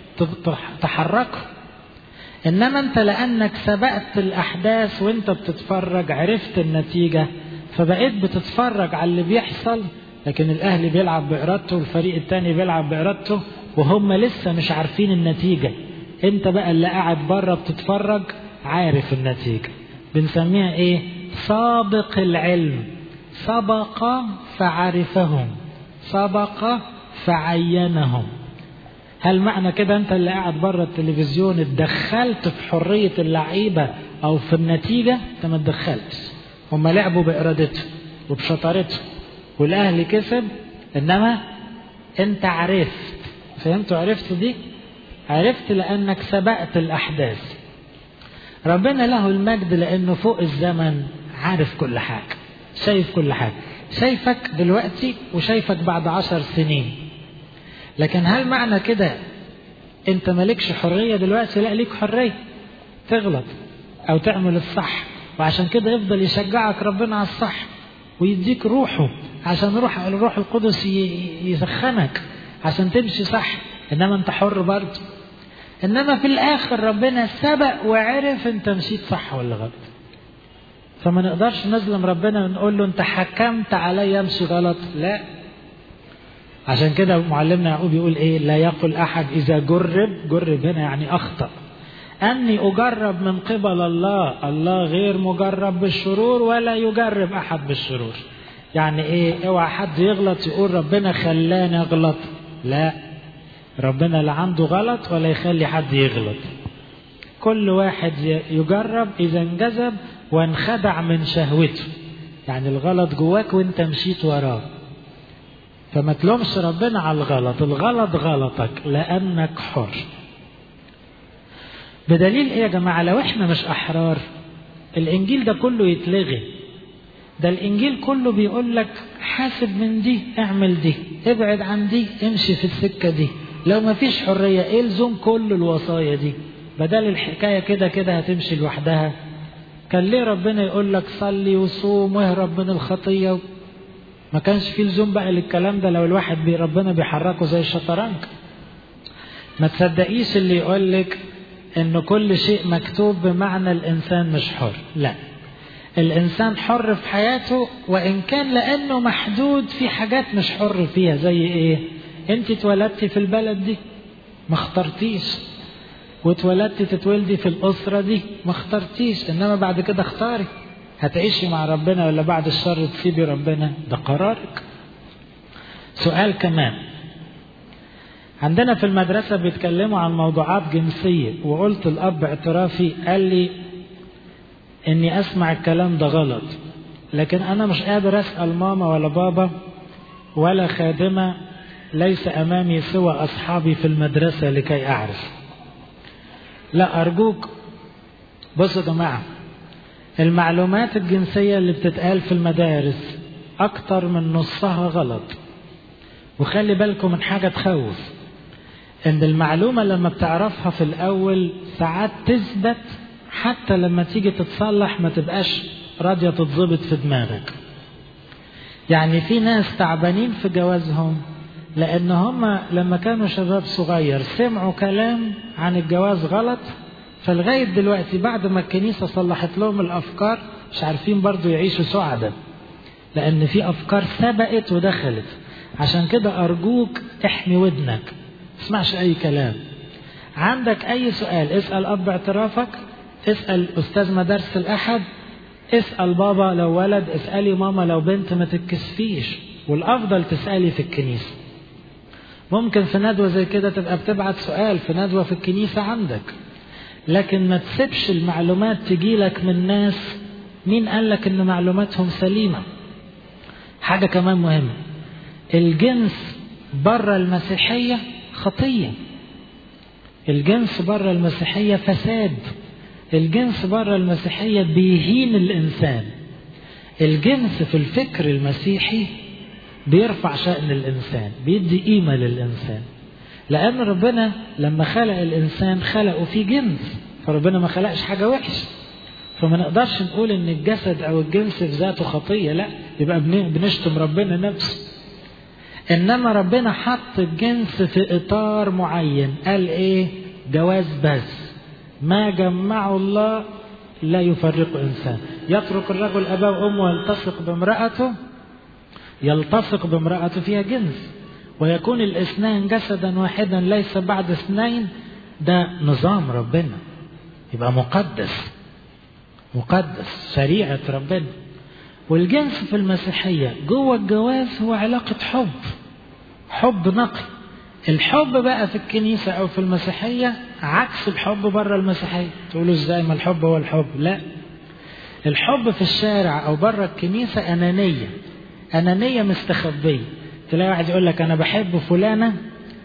تحركه. انما انت لانك سبقت الاحداث وانت بتتفرج عرفت النتيجة، فبقيت بتتفرج على اللي بيحصل، لكن الاهلي بيلعب بارادته والفريق التاني بيلعب بارادته وهم لسه مش عارفين النتيجة. انت بقى اللي قاعد بره بتتفرج عارف النتيجة. بنسميها ايه؟ سابق العلم. سبق فعرفهم، سبق فعينهم. هل معنى كده انت اللي قاعد بره التلفزيون اتدخلت في حرية اللعيبة او في النتيجة؟ انت ما اتدخلتش، هم لعبوا بارادته وبشطارته والاهلي كسب، انما انت عرفت. فهمتوا؟ عرفت دي؟ عرفت لانك سبقت الاحداث. ربنا له المجد لانه فوق الزمن عارف كل حاجة، شايف كل حاجة، شايفك دلوقتي وشايفك بعد عشر سنين. لكن هل معنى كده انت مالكش حرية دلوقتي؟ لا، ليك حرية تغلط او تعمل الصح، وعشان كده يفضل يشجعك ربنا على الصح ويديك روحه عشان روح الروح القدس يسخنك عشان تمشي صح. انما انت حر برضه. انما في الاخر ربنا سبق وعرف انت مشيت صح ولا غلط. فما نقدرش نظلم ربنا ونقول له انت حكمت علي امشي غلط. لا. عشان كده معلمنا يعقوب يقول ايه؟ لا يقل احد اذا جرب، جرب هنا يعني اخطأ، اني اجرب من قبل الله. الله غير مجرب بالشرور ولا يجرب احد بالشرور. يعني ايه؟ اوعى حد يغلط يقول ربنا خلاني اغلط. لا، ربنا لا عنده غلط ولا يخلي حد يغلط. كل واحد يجرب اذا انجذب وانخدع من شهوته. يعني الغلط جواك وانت مشيت وراه، فما تلومش ربنا على الغلط. الغلط غلطك لانك حر. بدليل ايه يا جماعة؟ لو احنا مش احرار الانجيل ده كله يتلغي. ده الانجيل كله بيقول لك حاسب من دي، اعمل دي، ابعد عن دي، امشي في السكة دي. لو ما فيش حرية ايه لزوم كل الوصايا دي؟ بدل الحكاية كده كده هتمشي لوحدها. كان ليه ربنا يقول لك صلي وصوم واهرب من الخطية؟ ما كانش فيه لزوم بقى للكلام ده لو الواحد بي ربنا بيحركه زي الشطرنج. ما تصدقيش اللي يقول لك ان كل شيء مكتوب بمعنى الانسان مش حر. لا، الانسان حر في حياته، وان كان لانه محدود في حاجات مش حر فيها. زي ايه؟ انت اتولدتي في البلد دي ما اخترتيش، واتولدتي تتولدي في الاسرة دي ما اخترتيش، انما بعد كده اختاري هتعيشي مع ربنا ولا بعد الشر تسيبي ربنا. ده قرارك. سؤال كمان، عندنا في المدرسة بيتكلموا عن موضوعات جنسية، وقلت الأب اعترافي قال لي إني أسمع الكلام ده غلط، لكن أنا مش قادر أسأل ماما ولا بابا ولا خادمة، ليس أمامي سوى أصحابي في المدرسة لكي أعرف. لا أرجوك، بصوا يا جماعة، المعلومات الجنسية اللي بتتقال في المدارس أكتر من نصها غلط. وخلي بالكم من حاجة تخوف، إن المعلومة لما بتعرفها في الأول ساعات تثبت، حتى لما تيجي تتصلح ما تبقاش راضية تتضبط في دماغك. يعني في ناس تعبانين في جوازهم لأن هم لما كانوا شباب صغير سمعوا كلام عن الجواز غلط، فلغاية دلوقتي بعد ما الكنيسة صلحت لهم الأفكار مش عارفين برضو يعيشوا سعداء، لأن في أفكار سبقت ودخلت. عشان كده أرجوك احمي ودنك، اسمعش أي كلام. عندك أي سؤال اسأل أب اعترافك، اسأل أستاذ مدارس الأحد، اسأل بابا لو ولد، اسألي ماما لو بنت، ما تتكسفيش. والأفضل تسألي في الكنيسة. ممكن في ندوة زي كده تبقى بتبعت سؤال في ندوة في الكنيسة عندك، لكن ما تسيبش المعلومات تجيلك من ناس مين قالك ان معلوماتهم سليمة. حاجة كمان مهمة، الجنس بره المسيحية خطية، الجنس بره المسيحية فساد، الجنس بره المسيحية بيهين الإنسان. الجنس في الفكر المسيحي بيرفع شأن الإنسان، بيدي قيمة للإنسان. لأن ربنا لما خلق الإنسان خلقه في جنس، فربنا ما خلقش حاجة وحش، فما نقدرش نقول إن الجسد أو الجنس في ذاته خطية، لا، يبقى بنشتم ربنا نفسه. إنما ربنا حط الجنس في إطار معين، قال إيه؟ جواز بس، ما جمعه الله لا يفرق إنسان. يترك الرجل أباه وأمه ويلتصق بامرأته، يلتصق بامرأته فيها جنس، ويكون الاثنان جسدا واحدا ليس بعد اثنين. ده نظام ربنا، يبقى مقدس، مقدس، شريعة ربنا. والجنس في المسيحية جوه الجواز هو علاقة حب، حب نقي. الحب بقى في الكنيسة أو في المسيحية عكس الحب بره المسيحية. تقولوا إزاي ما الحب هو الحب؟ لا، الحب في الشارع أو بره الكنيسة أنانية، أنانية مستخبية. تلاقي واحد يقول لك أنا بحب فلانة،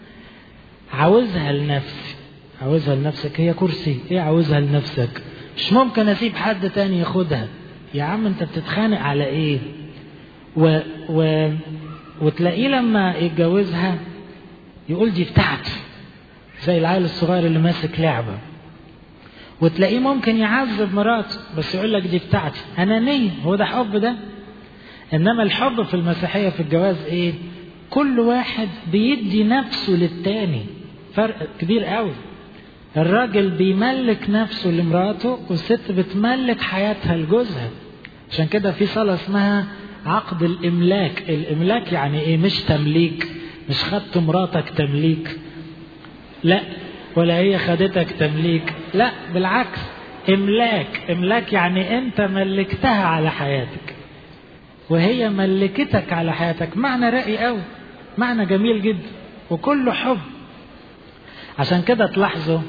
عاوزها لنفسي. عاوزها لنفسك هي كرسي، إيه عاوزها لنفسك؟ مش ممكن أسيب حد تاني ياخدها. يا عم أنت بتتخانق على إيه؟ و... و... وتلاقيه لما يتجوزها يقول دي بتاعتي، زي العيل الصغير اللي ماسك لعبة. وتلاقيه ممكن يعذب مراته بس يقول لك دي بتاعتي. أنانية. هو ده حب ده؟ إنما الحب في المسيحية في الجواز إيه؟ كل واحد بيدي نفسه للتاني. فرق كبير قوي. الراجل بيملك نفسه لمراته، والست بتملك حياتها لجوزها. عشان كده في صلاة اسمها عقد الإملاك. الإملاك يعني إيه؟ مش تمليك، مش خدت مراتك تمليك، لا، ولا هي خدتك تمليك، لا، بالعكس، إملاك. إملاك يعني أنت ملكتها على حياتك وهي ملكتك على حياتك. معنى رأي قوي، معنى جميل جدا، وكله حب. عشان كده تلاحظوا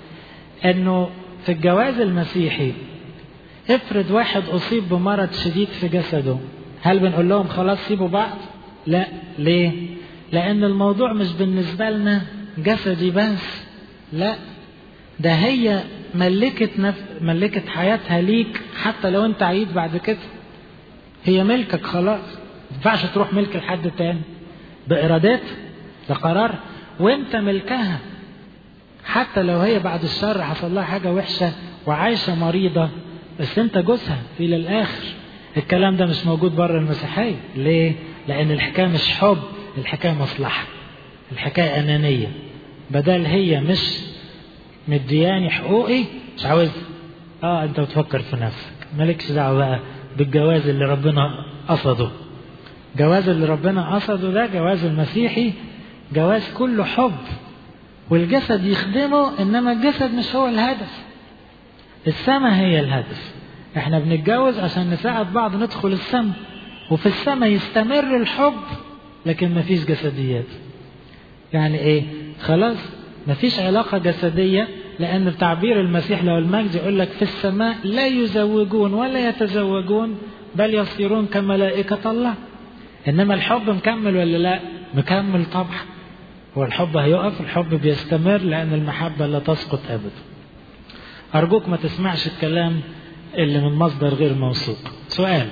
أنه في الجواز المسيحي افرض واحد أصيب بمرض شديد في جسده، هل بنقول لهم خلاص سيبوا بعض؟ لا. ليه؟ لأن الموضوع مش بالنسبة لنا جسدي بس، لا، ده هي ملكت نف... ملكت حياتها ليك. حتى لو انت عيد بعد كده هي ملكك خلاص، ما ينفعش تروح ملك لحد تاني بإرادات، ده قرار، وانت ملكها. حتى لو هي بعد الشر حصل لها حاجة وحشة وعايشة مريضة، بس انت جوزها في للآخر. الكلام ده مش موجود بره المسيحية. ليه؟ لأن الحكاية مش حب، الحكاية مصلحة، الحكاية أنانية. بدل هي مش مدياني حقوقي مش عاوز، اه انت بتفكر في نفسك، مالكش دعوة بقى بالجواز اللي ربنا قصده. جواز اللي ربنا قصده ده جواز المسيحي، جواز كله حب، والجسد يخدمه، انما الجسد مش هو الهدف. السماء هي الهدف. احنا بنتجوز عشان نساعد بعض ندخل السماء، وفي السماء يستمر الحب لكن مفيش جسديات. يعني ايه؟ خلاص مفيش علاقة جسدية، لأن بتعبير المسيح له المجد يقول لك في السماء لا يزوجون ولا يتزوجون بل يصيرون كملائكة الله. إنما الحب مكمل ولا لا؟ مكمل طبعا. هو الحب هيقف؟ الحب بيستمر، لأن المحبة لا تسقط أبدا. أرجوك ما تسمعش الكلام اللي من مصدر غير موثوق. سؤال: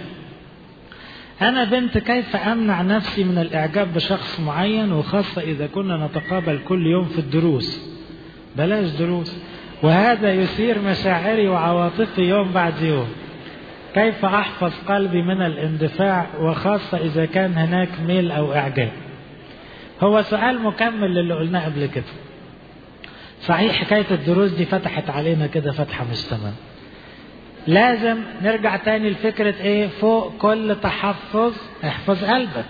أنا بنت، كيف أمنع نفسي من الإعجاب بشخص معين، وخاصة إذا كنا نتقابل كل يوم في الدروس؟ بلاش دروس. وهذا يثير مشاعري وعواطفي يوم بعد يوم. كيف أحفظ قلبي من الاندفاع، وخاصة إذا كان هناك ميل أو إعجاب؟ هو سؤال مكمل للي قلناه قبل كده. صحيح حكاية الدروس دي فتحت علينا كده فتحة مش تمام. لازم نرجع تاني لفكرة ايه؟ فوق كل تحفظ احفظ قلبك.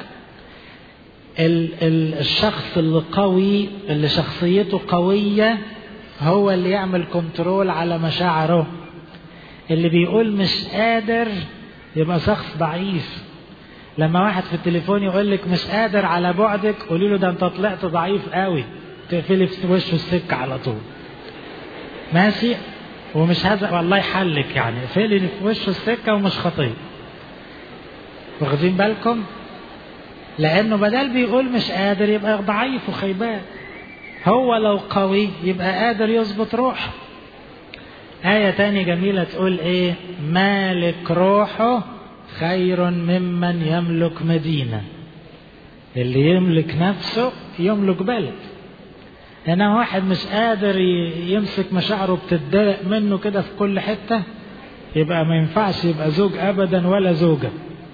ال ال الشخص القوي اللي شخصيته قوية هو اللي يعمل كنترول على مشاعره. اللي بيقول مش قادر يبقى شخص ضعيف. لما واحد في التليفون يقول لك مش قادر على بعدك، قولي له ده انت طلعت ضعيف قوي، تقفلي في وشه السكة على طول. ماشي؟ ومش هذا والله يحلك، يعني اقفلي في وشه السكة ومش خطير. واخدين بالكم؟ لأنه بدل بيقول مش قادر يبقى ضعيف وخيبان. هو لو قوي يبقى قادر يظبط روحه. آية تانية جميلة تقول ايه؟ مالك روحه خير ممن يملك مدينة. اللي يملك نفسه يملك بلد. هنا واحد مش قادر يمسك مشاعره بتتضايق منه كده في كل حتة، يبقى ما ينفعش يبقى زوج أبدا ولا زوجة.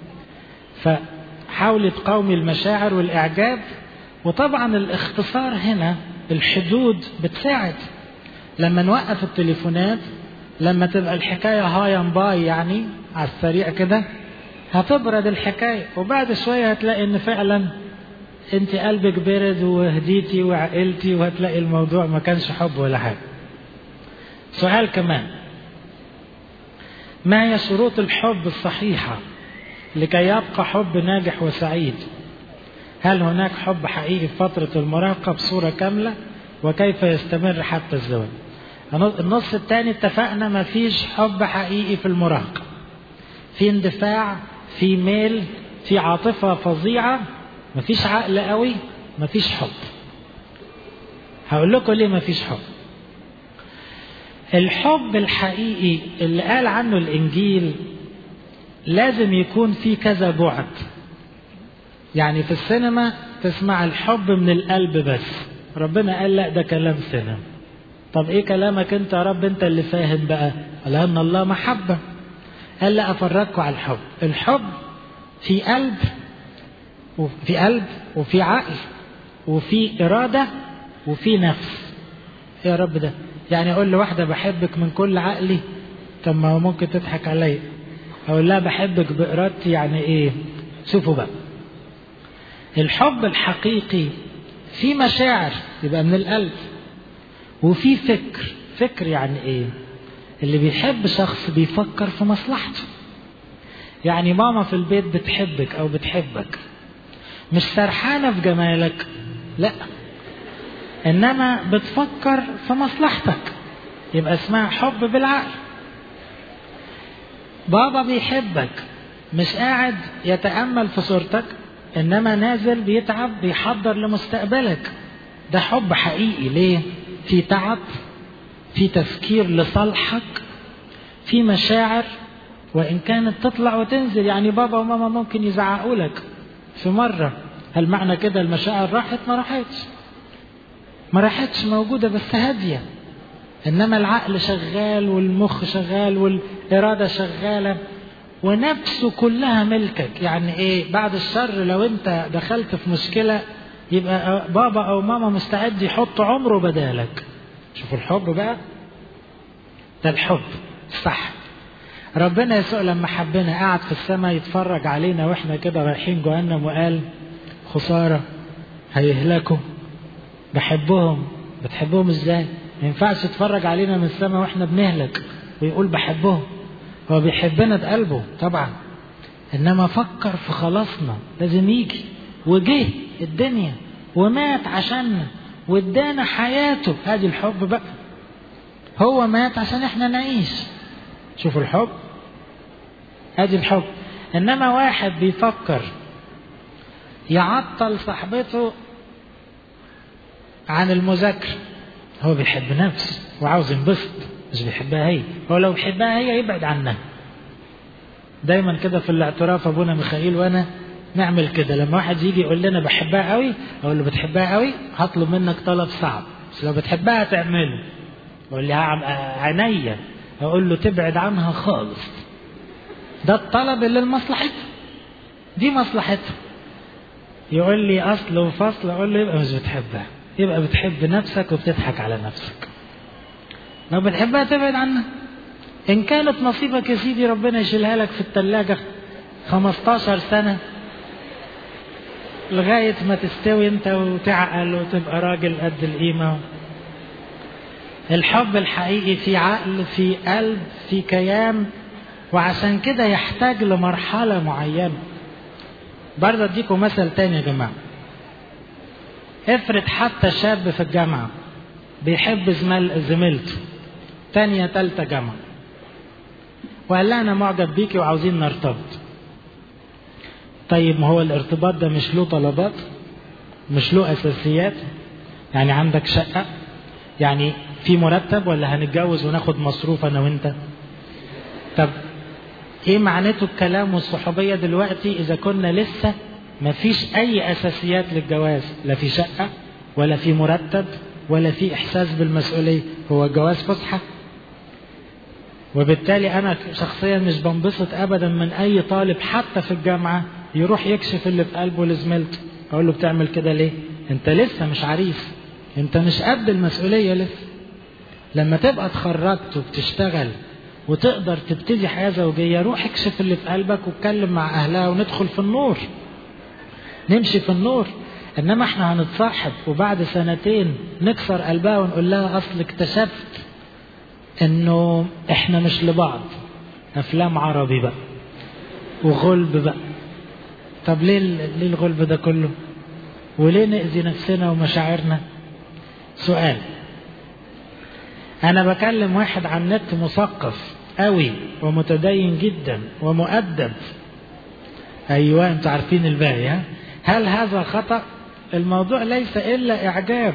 فحاول تقاومي المشاعر والإعجاب. وطبعا الاختصار هنا، الحدود بتساعد. لما نوقف التليفونات، لما تبقى الحكاية هاي ام باي يعني على السريع كده، هتبرد الحكاية، وبعد شوية هتلاقي ان فعلا انت قلبك برد وهديتي وعقلتي، وهتلاقي الموضوع ما كانش حب ولا حاجة. سؤال كمان، ما هي شروط الحب الصحيحة لكي يبقى حب ناجح وسعيد؟ هل هناك حب حقيقي في فترة المراهقة بصورة كاملة؟ وكيف يستمر حتى الزواج؟ النص الثاني اتفقنا ما فيش حب حقيقي في المراهقة، في اندفاع، في ميل، في عاطفة فظيعة، ما فيش عقل قوي، ما فيش حب. هقول لكم ليه ما فيش حب. الحب الحقيقي اللي قال عنه الإنجيل لازم يكون فيه كذا بعد. يعني في السينما تسمع الحب من القلب بس، ربنا قال لا ده كلام سينما. طب ايه كلامك انت يا رب، انت اللي فاهم بقى. قال ان الله محبة، قال لا افرجكم على الحب. الحب في قلب، وفي قلب وفي عقل وفي إرادة وفي نفس. يا رب ده يعني اقول لواحدة بحبك من كل عقلي؟ طب ما هو ممكن تضحك علي. اقول لها بحبك بإرادتي، يعني ايه؟ شوفوا بقى، الحب الحقيقي في مشاعر يبقى من القلب، وفي فكر. فكر يعني ايه؟ اللي بيحب شخص بيفكر في مصلحته. يعني ماما في البيت بتحبك او بتحبك، مش سرحانة في جمالك، لا، انما بتفكر في مصلحتك، يبقى اسمها حب بالعقل. بابا بيحبك، مش قاعد يتأمل في صورتك، انما نازل بيتعب بيحضر لمستقبلك. ده حب حقيقي. ليه؟ في تعب، في تفكير لصالحك، في مشاعر، وإن كانت تطلع وتنزل. يعني بابا وماما ممكن يزعقوا لك في مرة، هل معنى كده المشاعر راحت؟ ما راحتش، ما راحتش، موجودة بس هادية. إنما العقل شغال والمخ شغال والإرادة شغالة، ونفسه كلها ملكك. يعني إيه؟ بعد الشر لو أنت دخلت في مشكلة، يبقى بابا أو ماما مستعد يحط عمره بدالك. شوفوا الحب بقى، ده الحب صح. ربنا يسوع لما حبنا قاعد في السماء يتفرج علينا واحنا كده رايحين جهنم، وقال خسارة هيهلكوا، بحبهم. بتحبهم ازاي؟ ما ينفعش يتفرج علينا من السماء واحنا بنهلك ويقول بحبهم. هو بيحبنا بقلبه طبعا، انما فكر في خلاصنا، لازم يجي، وجه الدنيا ومات عشاننا وادانا حياته. هذه الحب بقى، هو مات عشان احنا نعيش. شوفوا الحب، هذه الحب. انما واحد بيفكر يعطل صاحبته عن المذاكرة، هو بيحب نفسه وعاوز ينبسط، مش بيحبها هي. هو لو بيحبها هي يبعد عنها. دايما كده في الاعتراف ابونا ميخائيل وانا نعمل كده، لما واحد يجي يقول لنا بحبها قوي، اقول له بتحبها قوي، هطلب منك طلب صعب، بس لو بتحبها تعمله. يقول لي عينيا، اقول له تبعد عنها خالص. ده الطلب اللي لمصلحتها، دي مصلحتها. يقول لي اصل وفصل، اقول له يبقى مش بتحبها، يبقى بتحب نفسك وبتضحك على نفسك. لو بتحبها تبعد عنها. ان كانت نصيبك يا سيدي ربنا يشيلها لك في الثلاجة خمستاشر سنة لغاية ما تستوي انت وتعقل وتبقى راجل قد القيمة. الحب الحقيقي في عقل، في قلب، في كيان، وعشان كده يحتاج لمرحلة معينة. برضه اديكم مثل تاني يا جماعة. افرض حتى شاب في الجامعة بيحب زميل زميلته تانية تالتة جامعة، وقال لها انا معجب بيكي وعاوزين نرتبط. طيب ما هو الارتباط ده مش له طلبات، مش له اساسيات؟ يعني عندك شقة، يعني في مرتب، ولا هنتجوز وناخد مصروف انا وانت؟ طب ايه معناته الكلام والصحوبية دلوقتي اذا كنا لسه مفيش أي أساسيات للجواز، لا في شقة ولا في مرتب ولا في إحساس بالمسؤولية. هو الجواز فسحة؟ وبالتالي أنا شخصيا مش بنبسط أبدا من أي طالب حتى في الجامعة يروح يكشف اللي في قلبه لزميلته. أقول له بتعمل كده ليه؟ أنت لسه مش عريس، أنت مش قد المسؤولية لسه. لما تبقى اتخرجت وبتشتغل وتقدر تبتدي حياة زوجية، روح اكشف اللي في قلبك واتكلم مع أهلها وندخل في النور، نمشي في النور. إنما احنا هنتصاحب وبعد سنتين نكسر قلبها ونقول لها أصل اكتشفت إنه احنا مش لبعض. أفلام عربي بقى وغلب بقى. طب ليه ليه الغلب ده كله؟ وليه نأذي نفسنا ومشاعرنا؟ سؤال. أنا بكلم واحد عن النت مثقف قوي ومتدين جدا ومؤدب. أيوة أنتوا عارفين الباقي. ها؟ هل هذا خطأ؟ الموضوع ليس إلا إعجاب.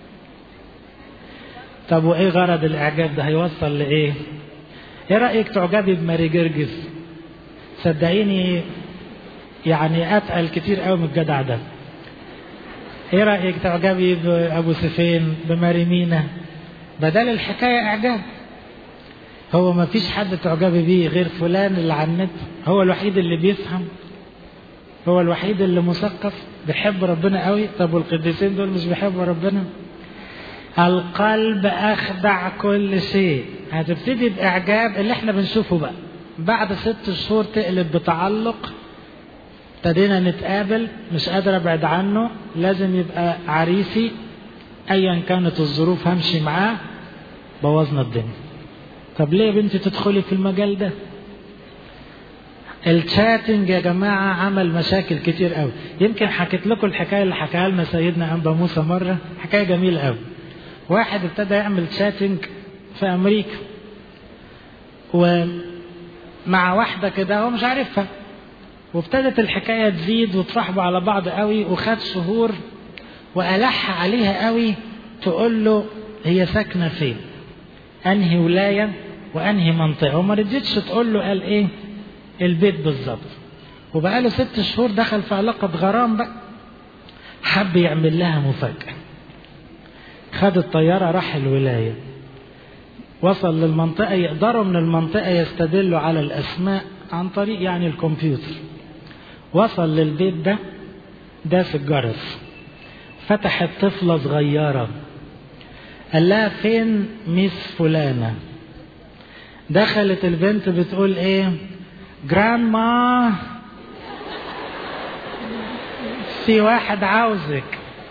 طب وإيه غرض الإعجاب ده؟ هيوصل لإيه؟ إيه رأيك تعجبي بماري جرجس؟ صدقيني يعني أتقل كتير قوي من الجدع ده. إيه رأيك تعجبي بأبو سفين، بماري مينا؟ بدل الحكاية إعجاب. هو ما فيش حد تعجبي بيه غير فلان اللي على النت، هو الوحيد اللي بيفهم، هو الوحيد اللي مثقف بيحب ربنا قوي. طب والقديسين دول مش بيحبوا ربنا؟ القلب أخدع كل شيء. هتبتدي بإعجاب اللي احنا بنشوفه بقى، بعد ست شهور تقلب بتعلق. ابتدينا نتقابل، مش قادر ابعد عنه، لازم يبقى عريسي ايا كانت الظروف همشي معاه. بوظنا الدنيا. طب ليه يا بنتي تدخلي في المجال ده؟ الشاتنج يا جماعة عمل مشاكل كتير قوي. يمكن حكيت لكم الحكاية اللي حكاها لنا سيدنا أنبا موسى مرة، حكاية جميلة قوي. واحد ابتدى يعمل شاتنج في أمريكا ومع واحدة كده هو مش عارفها، وابتدت الحكاية تزيد وتصاحبوا على بعض قوي، وخد شهور وألح عليها قوي تقول له هي ساكنة فين، أنهي ولاية وأنهي منطقة، وما رضيتش تقول له قال إيه البيت بالظبط. وبقى له ست شهور دخل في علاقة غرام بقى، حب يعمل لها مفاجأة. خد الطيارة راح الولاية، وصل للمنطقة، يقدروا من المنطقة يستدلوا على الأسماء عن طريق يعني الكمبيوتر. وصل للبيت ده، داس الجرس، فتحت طفلة صغيرة، قال لها فين ميس فلانة؟ دخلت البنت بتقول ايه؟ جرانما في واحد عاوزك.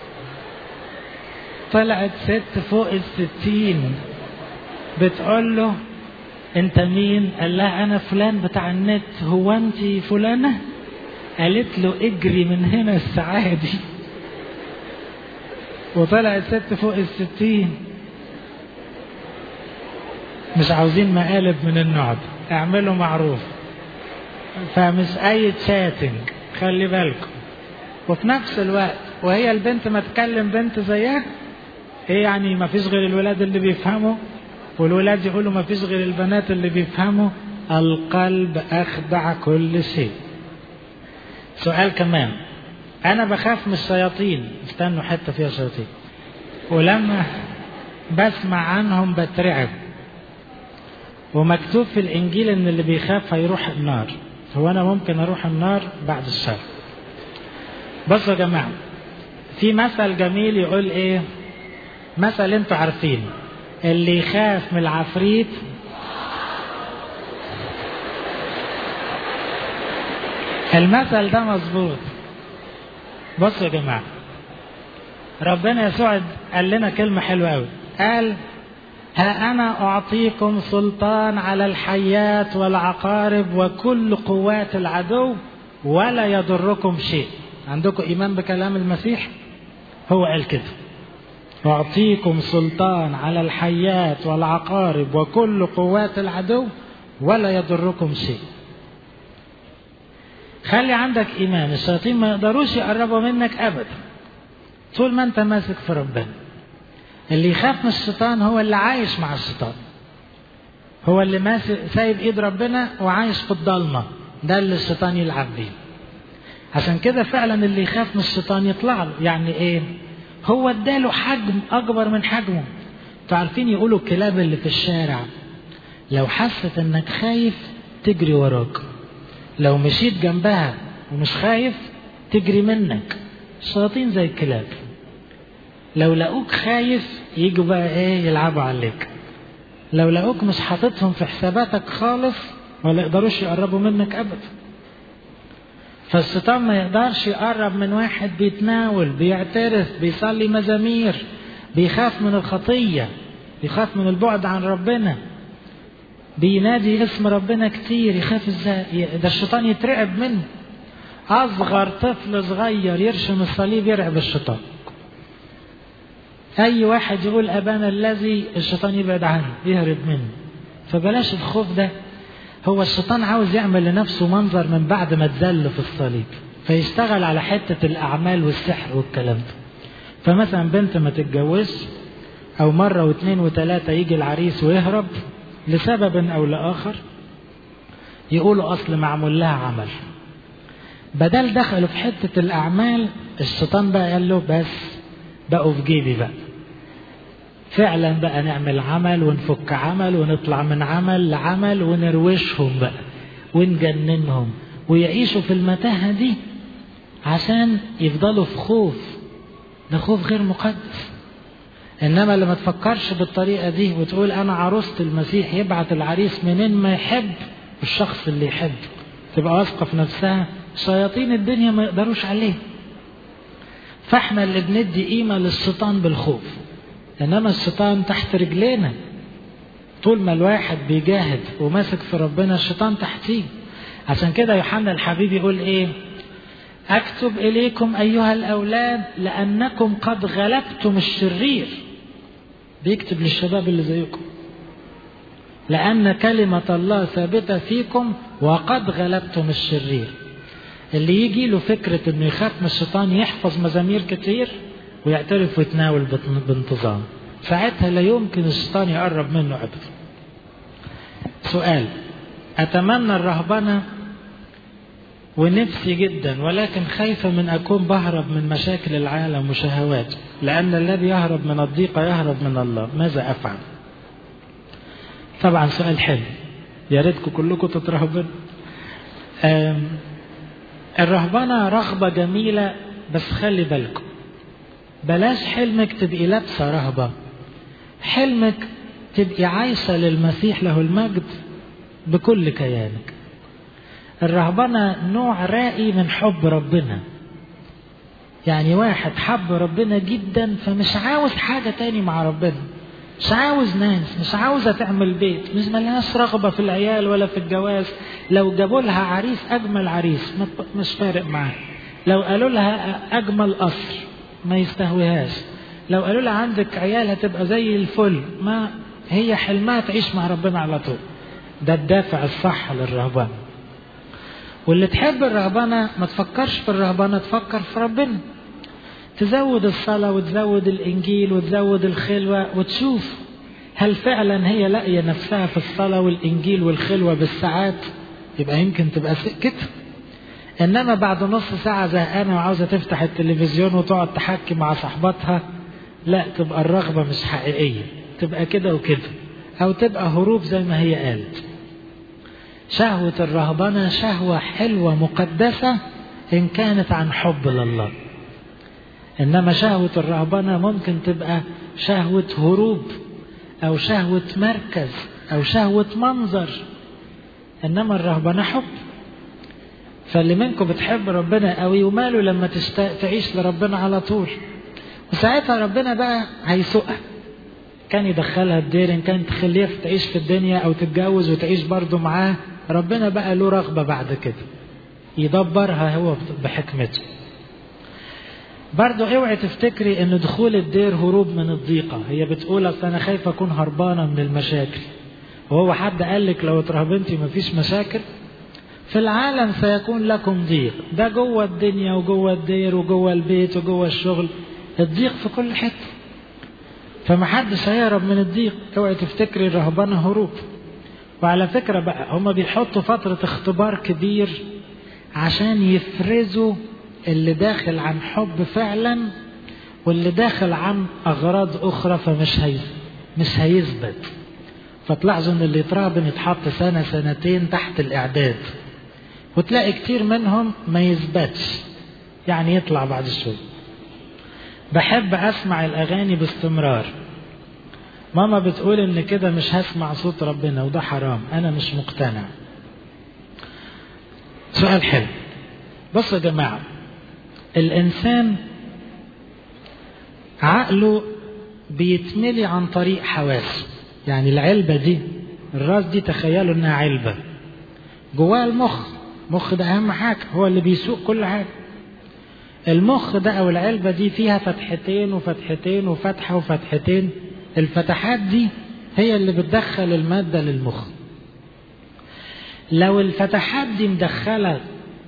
طلعت ست فوق الستين بتقول له انت مين؟ قال لها انا فلان بتاع النت. هو انت فلانة؟ قالت له اجري من هنا الساعة دي. وطلعت ست فوق الستين. مش عاوزين مقالب من النوع ده، اعملوا معروف. فمش اي تشاتنج، خلي بالكم. وفي نفس الوقت وهي البنت ما تكلم بنت زيها، ايه يعني ما فيش غير الولاد اللي بيفهموا، والولاد يقولوا ما فيش غير البنات اللي بيفهموا. القلب أخدع كل شيء. سؤال كمان. أنا بخاف من الشياطين، استنوا حتة فيها شياطين، ولما بسمع عنهم بترعب. ومكتوب في الإنجيل إن اللي بيخاف هيروح النار. هو أنا ممكن أروح النار بعد الشر؟ بصوا يا جماعة، في مثل جميل يقول إيه؟ مثل أنتوا عارفين، اللي يخاف من العفريت المثل ده مظبوط. بصوا يا جماعة، ربنا يسوع قال لنا كلمة حلوة قوي، قال ها أنا أعطيكم سلطان على الحيات والعقارب وكل قوات العدو ولا يضركم شيء. عندكم إيمان بكلام المسيح؟ هو قال كده، أعطيكم سلطان على الحيات والعقارب وكل قوات العدو ولا يضركم شيء. خلي عندك إيمان، الشياطين ما يقدروش يقربوا منك أبدا طول ما أنت ماسك في ربنا. اللي يخاف من الشيطان هو اللي عايش مع الشيطان، هو اللي ماسك سايب إيد ربنا وعايش في الضلمة، ده اللي الشيطان يلعب بيه. عشان كده فعلا اللي يخاف من الشيطان يطلع له. يعني ايه؟ هو اداله حجم اكبر من حجمه. تعرفين يقولوا الكلاب اللي في الشارع لو حست انك خايف تجري وراك، لو مشيت جنبها ومش خايف تجري منك. الشياطين زي الكلاب، لو لقوك خايف يجوا بقى ايه يلعبوا عليك، لو لقوك مش حاططهم في حساباتك خالص ولا يقدروش يقربوا منك ابدا. فالشيطان ما يقدرش يقرب من واحد بيتناول، بيعترف، بيصلي مزامير، بيخاف من الخطية، بيخاف من البعد عن ربنا، بينادي اسم ربنا كتير. يخاف ازاي؟ ده الشيطان يترعب منه. اصغر طفل صغير يرشم الصليب يرعب الشيطان. اي واحد يقول ابانا الذي، الشيطان يبعد عنه يهرب منه. فبلاش الخوف ده. هو الشيطان عاوز يعمل لنفسه منظر من بعد ما تذل في الصليب، فيشتغل على حتة الاعمال والسحر والكلام ده. فمثلا بنت ما تتجوزش، او مرة واثنين وثلاثة يجي العريس ويهرب لسبب او لاخر، يقولوا اصل معمول لها عمل. بدل دخلوا في حتة الاعمال، الشيطان بقى قال له بس بقوا في جيبي بقى، فعلا بقى نعمل عمل ونفك عمل ونطلع من عمل لعمل ونروشهم بقى ونجننهم ويعيشوا في المتاهة دي عشان يفضلوا في خوف. ده خوف غير مقدس. انما لما تفكرش بالطريقة دي وتقول انا عروسة المسيح، يبعت العريس منين ما يحب الشخص اللي يحب، تبقى واثقة في نفسها، شياطين الدنيا ما يقدروش عليه. فاحنا اللي بندي قيمة للشيطان بالخوف، انما الشيطان تحت رجلينا. طول ما الواحد بيجاهد وماسك في ربنا الشيطان تحتيه. عشان كده يوحنا الحبيب يقول ايه؟ اكتب اليكم ايها الاولاد لانكم قد غلبتم الشرير. بيكتب للشباب اللي زيكم، لان كلمة الله ثابتة فيكم وقد غلبتم الشرير. اللي يجي له فكرة انه يخاف من الشيطان يحفظ مزامير كتير ويعترف ويتناول بانتظام، ساعتها لا يمكن الشيطان يقرب منه ابدا. سؤال: اتمنى الرهبنة ونفسي جدا، ولكن خايفة من اكون بهرب من مشاكل العالم وشهواته، لان الذي يهرب من الضيق يهرب من الله، ماذا افعل؟ طبعا سؤال حلو، يا ريتكم كلكم تترهبنوا. الرهبنة رغبة جميلة، بس خلي بالكم بلاش حلمك تبقي لابسة رهبة. حلمك تبقي عايشة للمسيح له المجد بكل كيانك. الرهبنة نوع رائي من حب ربنا. يعني واحد حب ربنا جدا فمش عاوز حاجة تاني مع ربنا، مش عاوز ناس، مش عاوزة تعمل بيت، مش ملهاش رغبة في العيال ولا في الجواز. لو جابوا لها عريس أجمل عريس مش فارق معاه، لو قالوا لها أجمل قصر ما يستهويهاش، لو قالوا لها عندك عيال هتبقى زي الفل، ما هي حلمها تعيش مع ربنا على طول. ده الدافع الصح للرهبنة. واللي تحب الرهبنة ما تفكرش في الرهبنة، تفكر في ربنا. تزود الصلاة وتزود الإنجيل وتزود الخلوة، وتشوف هل فعلا هي لاقية نفسها في الصلاة والإنجيل والخلوة بالساعات، يبقى يمكن تبقى كده. إنما بعد نص ساعة زهقانة وعاوزة تفتح التلفزيون وتقعد تحكي مع صحباتها، لا، تبقى الرغبة مش حقيقية، تبقى كده وكده، أو تبقى هروب زي ما هي قالت. شهوة الرهبنة شهوة حلوة مقدسة إن كانت عن حب لله. إنما شهوة الرهبنة ممكن تبقى شهوة هروب أو شهوة مركز أو شهوة منظر، إنما الرهبنة حب. فاللي منكم بتحب ربنا قوي وماله لما تشتاق تعيش لربنا على طول، وساعتها ربنا بقى هيسوقها، كان يدخلها الدير، إن كان تخليها تعيش في الدنيا أو تتجوز وتعيش برضو معاه، ربنا بقى له رغبة بعد كده يدبرها هو بحكمته. برضو اوعي تفتكري ان دخول الدير هروب من الضيقة. هي بتقول اصل انا خايفة اكون هربانة من المشاكل، وهو حد قالك لو اترهبنتي مفيش مشاكل؟ في العالم سيكون لكم ضيق، ده جوه الدنيا وجوه الدير وجوه البيت وجوه الشغل، الضيق في كل حتة، فمحدش هيهرب من الضيق. اوعي تفتكري الرهبنة هروب. وعلى فكرة بقى هم بيحطوا فترة اختبار كبير عشان يفرزوا اللي داخل عن حب فعلا واللي داخل عن أغراض أخرى، فمش هي مش هيثبت. فتلاحظوا ان اللي يتراهبن يتحط سنة سنتين تحت الإعداد، وتلاقي كتير منهم ما يثبتش، يعني يطلع بعد شوي. بحب أسمع الأغاني باستمرار. ماما بتقول ان كده مش هسمع صوت ربنا وده حرام، أنا مش مقتنع. سؤال حلو. بصوا يا جماعة، الإنسان عقله بيتملي عن طريق حواسه. يعني العلبة دي، الراس دي، تخيلوا انها علبة جواها المخ. المخ ده اهم حاجة، هو اللي بيسوق كل حاجة. المخ ده او العلبة دي فيها فتحتين وفتحتين وفتحة وفتحتين. الفتحات دي هي اللي بتدخل المادة للمخ. لو الفتحات دي مدخلة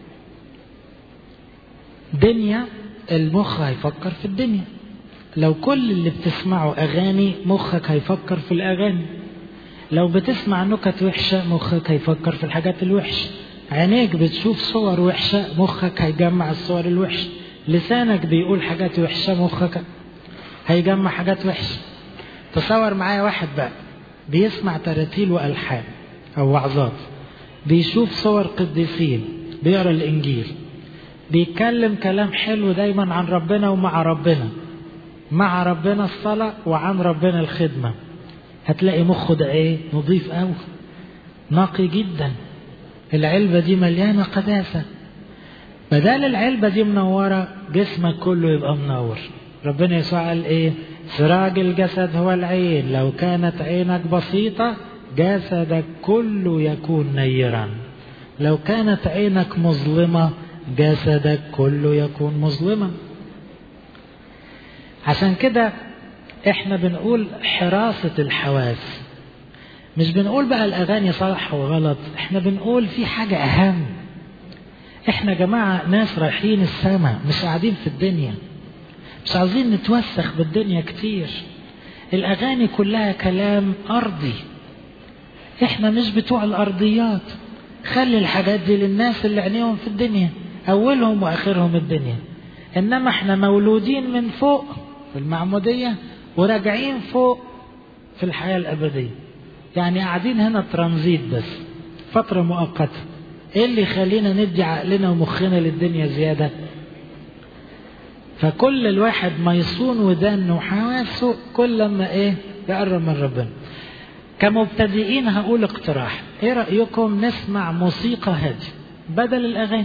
دنيا، المخ هيفكر في الدنيا. لو كل اللي بتسمعه أغاني، مخك هيفكر في الأغاني. لو بتسمع نكت وحشة، مخك هيفكر في الحاجات الوحشة. عينيك بتشوف صور وحشة، مخك هيجمع الصور الوحشة. لسانك بيقول حاجات وحشة، مخك هيجمع حاجات وحشة. تصور معايا واحد بقى بيسمع تراتيل وألحان أو وعظات، بيشوف صور قديسين، بيقرأ الإنجيل، بيتكلم كلام حلو دايما عن ربنا ومع ربنا، مع ربنا الصلاة وعن ربنا الخدمة. هتلاقي مخه ده ايه؟ نظيف قوي، نقي جدا. العلبة دي مليانة قداسة. بدل العلبة دي منورة، جسمك كله يبقى منور. ربنا يسوع قال ايه؟ سراج الجسد هو العين، لو كانت عينك بسيطة جسدك كله يكون نيرا. لو كانت عينك مظلمة جسدك كله يكون مظلما. عشان كده احنا بنقول حراسة الحواس. مش بنقول بقى الأغاني صح وغلط، احنا بنقول في حاجة أهم. احنا جماعة ناس رايحين السماء، مش قاعدين في الدنيا، مش عاوزين نتوسخ بالدنيا كتير. الأغاني كلها كلام أرضي، احنا مش بتوع الأرضيات. خلي الحاجات دي للناس اللي عينيهم في الدنيا، أولهم وآخرهم الدنيا. إنما احنا مولودين من فوق في المعمودية وراجعين فوق في الحياة الأبدية. يعني قاعدين هنا ترانزيت بس فترة مؤقتة. ايه اللي يخلينا ندي عقلنا ومخنا للدنيا زيادة؟ فكل الواحد ما يصون ودانه وحواسه كل ما ايه يقرب من ربنا. كمبتدئين هقول اقتراح، ايه رأيكم نسمع موسيقى هادية بدل الأغاني؟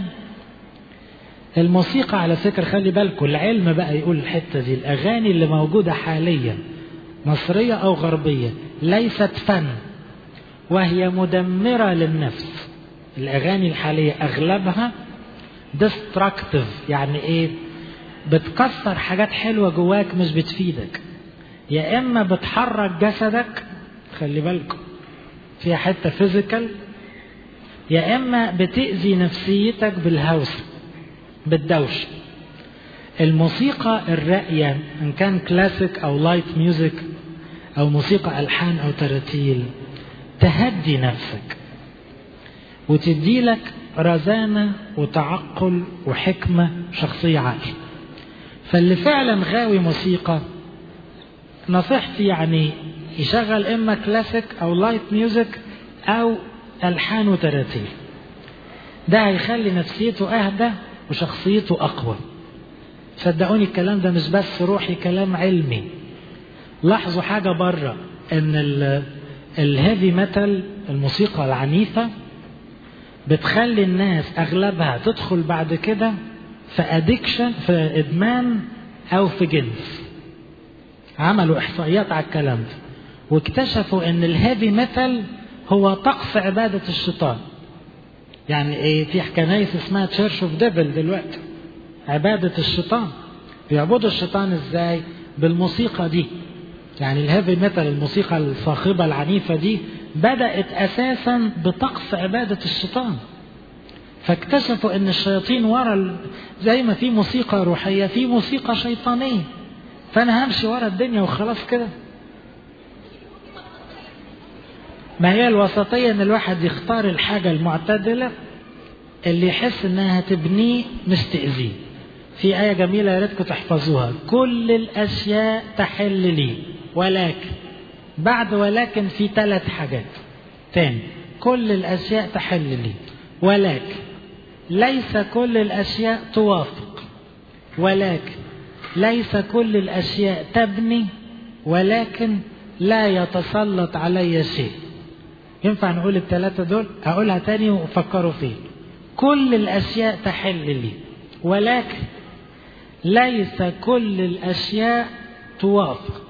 الموسيقى على فكرة خلي بالكم، العلم بقى يقول الحتة دي، الأغاني اللي موجودة حاليا مصرية أو غربية ليست فن، وهي مدمرة للنفس. الأغاني الحالية أغلبها destructive. يعني إيه؟ بتكسر حاجات حلوة جواك، مش بتفيدك. يا إما بتحرك جسدك، خلي بالكم فيها حتة فيزيكال، يا إما بتأذي نفسيتك بالهوس بالدوش. الموسيقى الراقية إن كان كلاسيك أو لايت ميوزك أو موسيقى ألحان أو تراتيل، تهدي نفسك وتدي لك رزانة وتعقل وحكمة شخصية عالية. فاللي فعلا غاوي موسيقى، نصيحتي يعني يشغل إما كلاسيك أو لايت ميوزك أو ألحان وتراتيل. ده هيخلي نفسيته أهدى وشخصيته أقوى. صدقوني الكلام ده مش بس روحي، كلام علمي. لاحظوا حاجة بره، ان الهيفي ميتال، الموسيقى العنيفة، بتخلي الناس اغلبها تدخل بعد كده في ادكشن، في ادمان او في جنس. عملوا احصائيات على الكلام ده واكتشفوا ان الهيفي ميتال هو طقس عبادة الشيطان. يعني ايه؟ في كنايس اسمها تشيرش اوف ديفل دلوقتي، عبادة الشيطان. بيعبدوا الشيطان ازاي؟ بالموسيقى دي. يعني الهيفي ميتال، الموسيقى الصاخبة العنيفة دي، بدأت اساسا بطقس عبادة الشيطان. فاكتشفوا ان الشياطين ورا، زي ما في موسيقى روحية في موسيقى شيطانية. فانا همشي ورا الدنيا وخلاص كده. ما هي الوسطية؟ ان الواحد يختار الحاجة المعتدلة اللي يحس انها تبنيه مش تأذيه. في آية جميلة يا ريتكم تحفظوها: كل الأشياء تحل لي ولكن. بعد ولكن في ثلاث حاجات تاني: كل الأشياء تحل لي ولكن ليس كل الأشياء توافق، ولكن ليس كل الأشياء تبني، ولكن لا يتسلط علي شيء. ينفع نقول الثلاثة دول؟ أقولها تاني وفكروا فيه. كل الأشياء تحل لي ولكن ليس كل الأشياء توافق،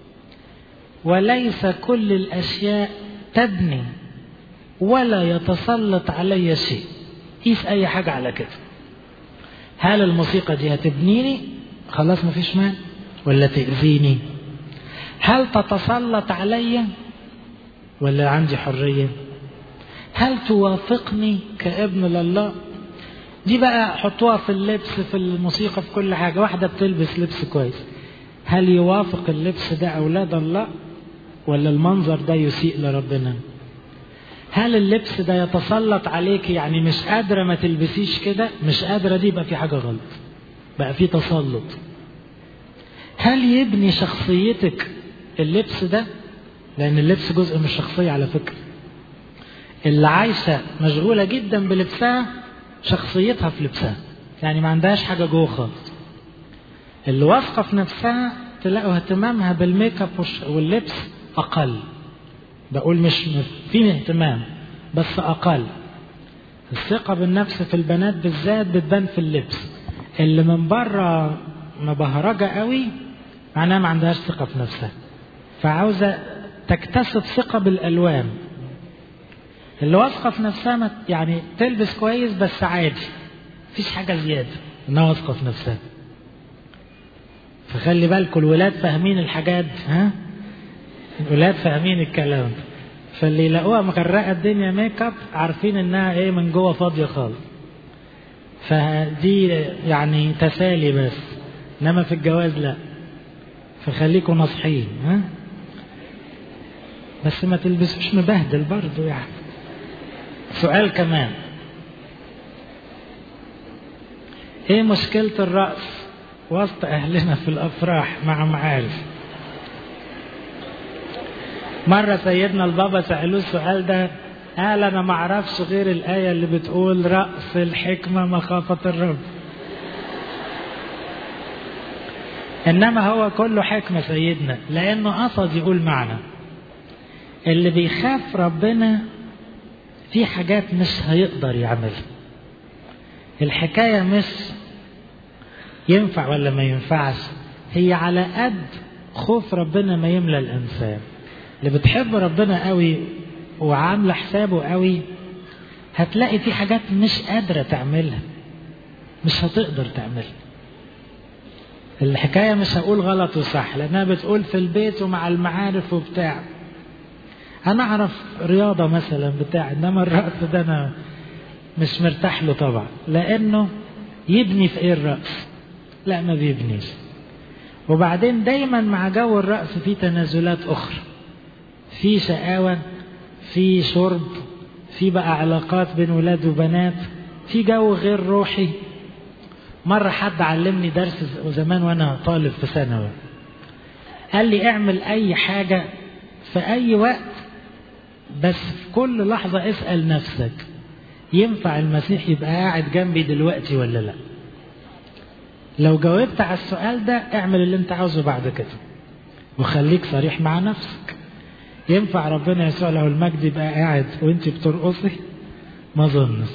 وليس كل الأشياء تبني، ولا يتسلط علي شيء. قيس أي حاجة على كده. هل الموسيقى دي هتبنيني؟ خلاص مفيش مال. ولا تأذيني؟ هل تتسلط علي؟ ولا عندي حرية؟ هل توافقني كابن لله؟ دي بقى حطوها في اللبس، في الموسيقى، في كل حاجة. واحدة بتلبس لبس كويس، هل يوافق اللبس ده أولاد الله؟ ولا المنظر ده يسيء لربنا؟ هل اللبس ده يتسلط عليك، يعني مش قادرة ما تلبسيش كده، مش قادرة، دي بقى في حاجة غلط، بقى في تسلط. هل يبني شخصيتك اللبس ده؟ لأن اللبس جزء من الشخصية على فكرة. اللي عايشة مشغولة جدا بلبسها شخصيتها في لبسها، يعني ما عندهاش حاجة جوه خالص. اللي واثقة في نفسها تلاقوا اهتمامها بالميك اب واللبس أقل. بقول مش في اهتمام بس أقل. الثقة بالنفس في البنات بالذات بتبان في اللبس. اللي من بره مبهرجة قوي معناها ما عندهاش ثقة في نفسها، فعاوزة تكتسب ثقة بالألوان. اللي واثقة في نفسها يعني تلبس كويس بس عادي، مفيش حاجة زيادة، انها واثقة في نفسها. فخلي بالكم الولاد فاهمين الحاجات، ها الولاد فاهمين الكلام. فاللي يلاقوها مغرقة الدنيا ميك اب عارفين انها ايه من جوه فاضية خالص. فدي يعني تسالي بس، انما في الجواز لا. فخليكم ناصحين، ها بس ما تلبسوش مبهدل برضو. يعني سؤال كمان: ايه مشكلة الرقص وسط اهلنا في الافراح مع معارف؟ مرة سيدنا البابا سألوه السؤال ده، قال انا ما اعرفش غير الآية اللي بتقول رأس الحكمة مخافة الرب. انما هو كله حكمة سيدنا، لانه قصد يقول معنى اللي بيخاف ربنا في حاجات مش هيقدر يعملها. الحكاية مش ينفع ولا ما ينفعش، هي على قد خوف ربنا ما يملى الإنسان. اللي بتحب ربنا قوي وعاملة حسابه قوي هتلاقي في حاجات مش قادرة تعملها، مش هتقدر تعملها. الحكاية مش هقول غلط وصح، لأنها بتقول في البيت ومع المعارف وبتاع. أنا أعرف رياضة مثلا بتاع، إنما الرقص ده أنا مش مرتاح له طبعا، لأنه يبني في إيه الرقص؟ لا ما بيبنيش. وبعدين دايما مع جو الرقص في تنازلات أخرى، في شقاوة، في شرب، في بقى علاقات بين ولاد وبنات، في جو غير روحي. مرة حد علمني درس زمان وأنا طالب في ثانوي، قال لي اعمل أي حاجة في أي وقت، بس في كل لحظة اسأل نفسك ينفع المسيح يبقى قاعد جنبي دلوقتي ولا لا؟ لو جاوبت على السؤال ده اعمل اللي انت عاوزه بعد كده، وخليك صريح مع نفسك. ينفع ربنا يسوع له المجد يبقى قاعد وانت بترقصي؟ ما ظنش،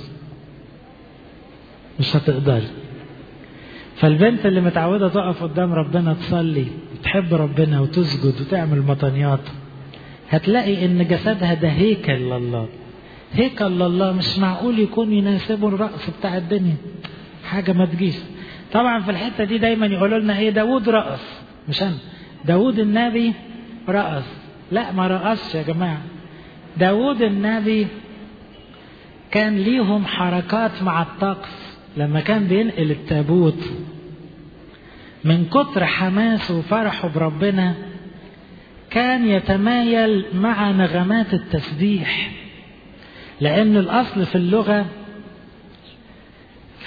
مش هتقدري. فالبنت اللي متعودة تقف قدام ربنا تصلي وتحب ربنا وتسجد وتعمل مطنيات، هتلاقي ان جسدها ده هيكل لله. هيكل لله مش معقول يكون يناسبه الرقص بتاع الدنيا، حاجة ما تجيش. طبعا في الحتة دي دايما يقولوا لنا ايه، داود رقص، مش انا، داود النبي رقص. لا ما رقصش يا جماعة. داود النبي كان ليهم حركات مع الطقس. لما كان بينقل التابوت من كتر حماسه وفرحه بربنا كان يتمايل مع نغمات التسبيح، لأن الأصل في اللغة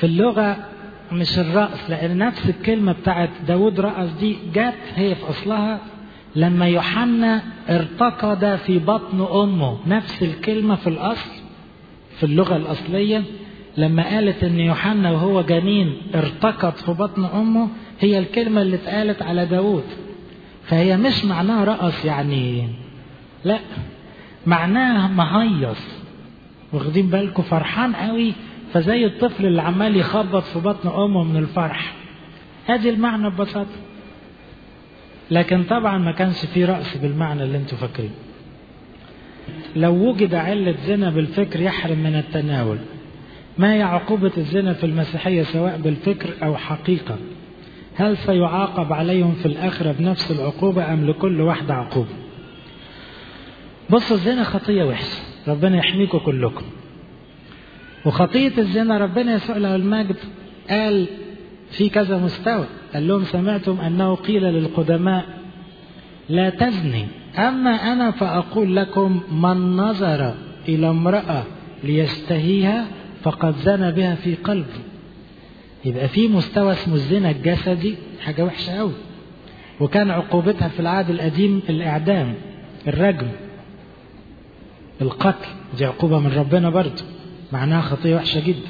في اللغة مش الرأس، لأن نفس الكلمة بتاعت داود رأس دي جات هي في أصلها لما يوحنا ارتقد في بطن أمه، نفس الكلمة في الأصل في اللغة الأصلية لما قالت إن يوحنا وهو جنين ارتقد في بطن أمه، هي الكلمة اللي اتقالت على داود. فهي مش معناها رأس يعني، لا، معناها مهيص، واخدين بالكم، فرحان قوي، فزي الطفل اللي عمال يخبط في بطن أمه من الفرح. ادي المعنى ببساطة. لكن طبعا ما كانش فيه رأس بالمعنى اللي انتوا فاكرين. لو وجد علة زنا بالفكر يحرم من التناول، ما هي عقوبة الزنا في المسيحية سواء بالفكر أو حقيقة؟ هل سيعاقب عليهم في الآخرة بنفس العقوبة أم لكل واحدة عقوبة؟ بصوا، الزنا خطية وحشة، ربنا يحميكم كلكم. وخطية الزنا ربنا يسوع له المجد قال في كذا مستوى، قال لهم سمعتم أنه قيل للقدماء لا تزني، أما أنا فأقول لكم من نظر إلى امرأة ليشتهيها فقد زنى بها في قلبه. يبقى في مستوى اسمه الزنا الجسدي، حاجة وحشة قوي، وكان عقوبتها في العهد القديم الإعدام، الرجم، القتل، دي عقوبة من ربنا برضه، معناها خطية وحشة جدا.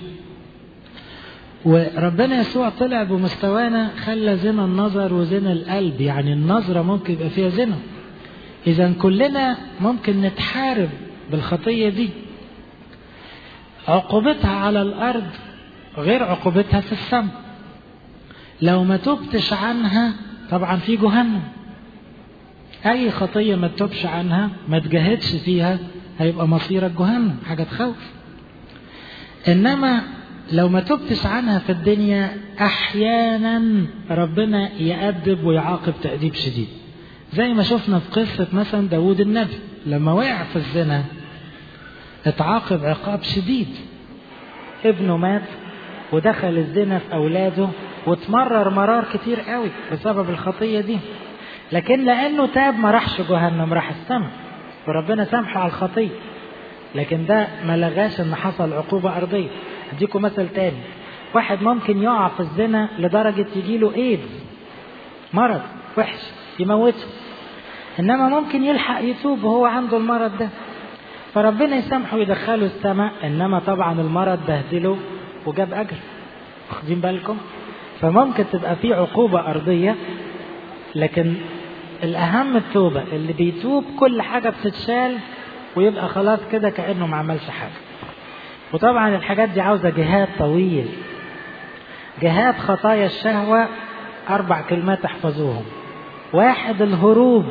وربنا يسوع طلع بمستوانا، خلى زنا النظر وزنا القلب، يعني النظرة ممكن يبقى فيها زنا. إذا كلنا ممكن نتحارب بالخطية دي. عقوبتها على الأرض غير عقوبتها في السماء. لو ما تبتش عنها طبعا في جهنم. أي خطية ما تبش عنها، ما تجاهدش فيها، هيبقى مصيرك جهنم، حاجة تخوف. إنما لو ما تبتش عنها في الدنيا، أحيانا ربنا يأدب ويعاقب تأديب شديد، زي ما شفنا في قصة مثلا داود النبي لما وقع في الزنا اتعاقب عقاب شديد. ابنه مات ودخل الزنا في أولاده، واتمرر مرار كتير قوي بسبب الخطية دي، لكن لأنه تاب ما راحش جهنم، راح السماء، وربنا سامحه على الخطية. لكن ده ما لغاش ان حصل عقوبة أرضية. اديكم مثل تاني، واحد ممكن يقع في الزنا لدرجة يجيله ايدز، مرض وحش يموته، انما ممكن يلحق يتوب وهو عنده المرض ده، فربنا يسامحه ويدخله السماء. انما طبعا المرض بهدله وجاب اجر، واخدين بالكم؟ فممكن تبقى في عقوبة أرضية، لكن الأهم التوبة. اللي بيتوب كل حاجة بتتشال ويبقى خلاص كده كأنه ما عملش حاجة. وطبعا الحاجات دي عاوزة جهاد طويل. جهاد خطايا الشهوة أربع كلمات احفظوهم. واحد، الهروب.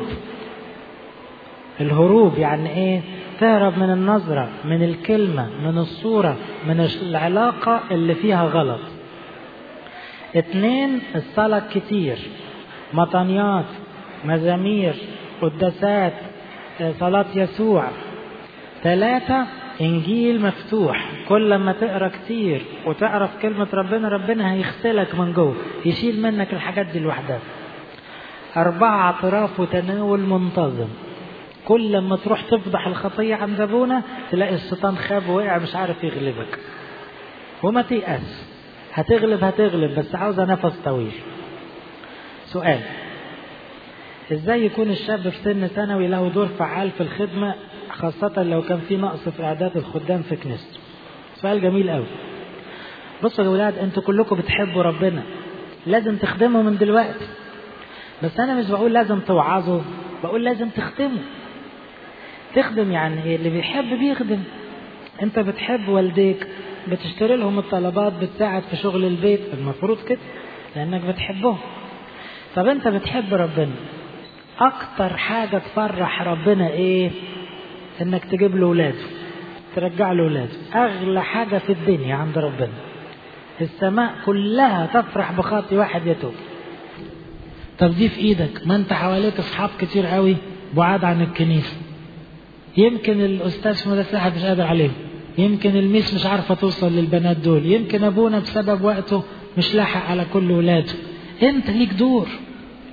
الهروب يعني ايه؟ تهرب من النظرة، من الكلمة، من الصورة، من العلاقة اللي فيها غلط. اتنين، الصلاة كتير، مطنيات، مزامير، قداسات، صلاة يسوع. ثلاثة، إنجيل مفتوح، كل لما تقرأ كتير وتعرف كلمة ربنا، ربنا هيغسلك من جوه، يشيل منك الحاجات دي لوحدها. أربعة، اعتراف وتناول منتظم، كل لما تروح تفضح الخطية عند أبونا تلاقي الشيطان خاب ووقع مش عارف يغلبك. وما تيأس، هتغلب هتغلب، بس عاوزة نفس طويل. سؤال، ازاي يكون الشاب في سن ثانوي له دور فعال في الخدمة، خاصة لو كان في نقص في إعداد الخدام في كنيسته؟ سؤال جميل قوي. بصوا يا ولاد، انتوا كلكم بتحبوا ربنا، لازم تخدموا من دلوقتي. بس انا مش بقول لازم توعظوا، بقول لازم تخدموا. تخدم يعني ايه؟ اللي بيحب بيخدم. انت بتحب والديك، بتشتري لهم الطلبات، بتساعد في شغل البيت، المفروض كده لانك بتحبهم. طب انت بتحب ربنا، اكتر حاجة تفرح ربنا ايه؟ انك تجيب له ولاده، ترجع له ولاده. اغلى حاجة في الدنيا عند ربنا. السماء كلها تفرح بخاطي واحد يتوب. طب دي في ايدك، ما انت حواليك اصحاب كتير قوي بعاد عن الكنيسة، يمكن الاستاذ في مدرسة احد مش قادر عليهم، يمكن الميس مش عارفة توصل للبنات دول، يمكن ابونا بسبب وقته مش لاحق على كل ولاده. انت ليك دور،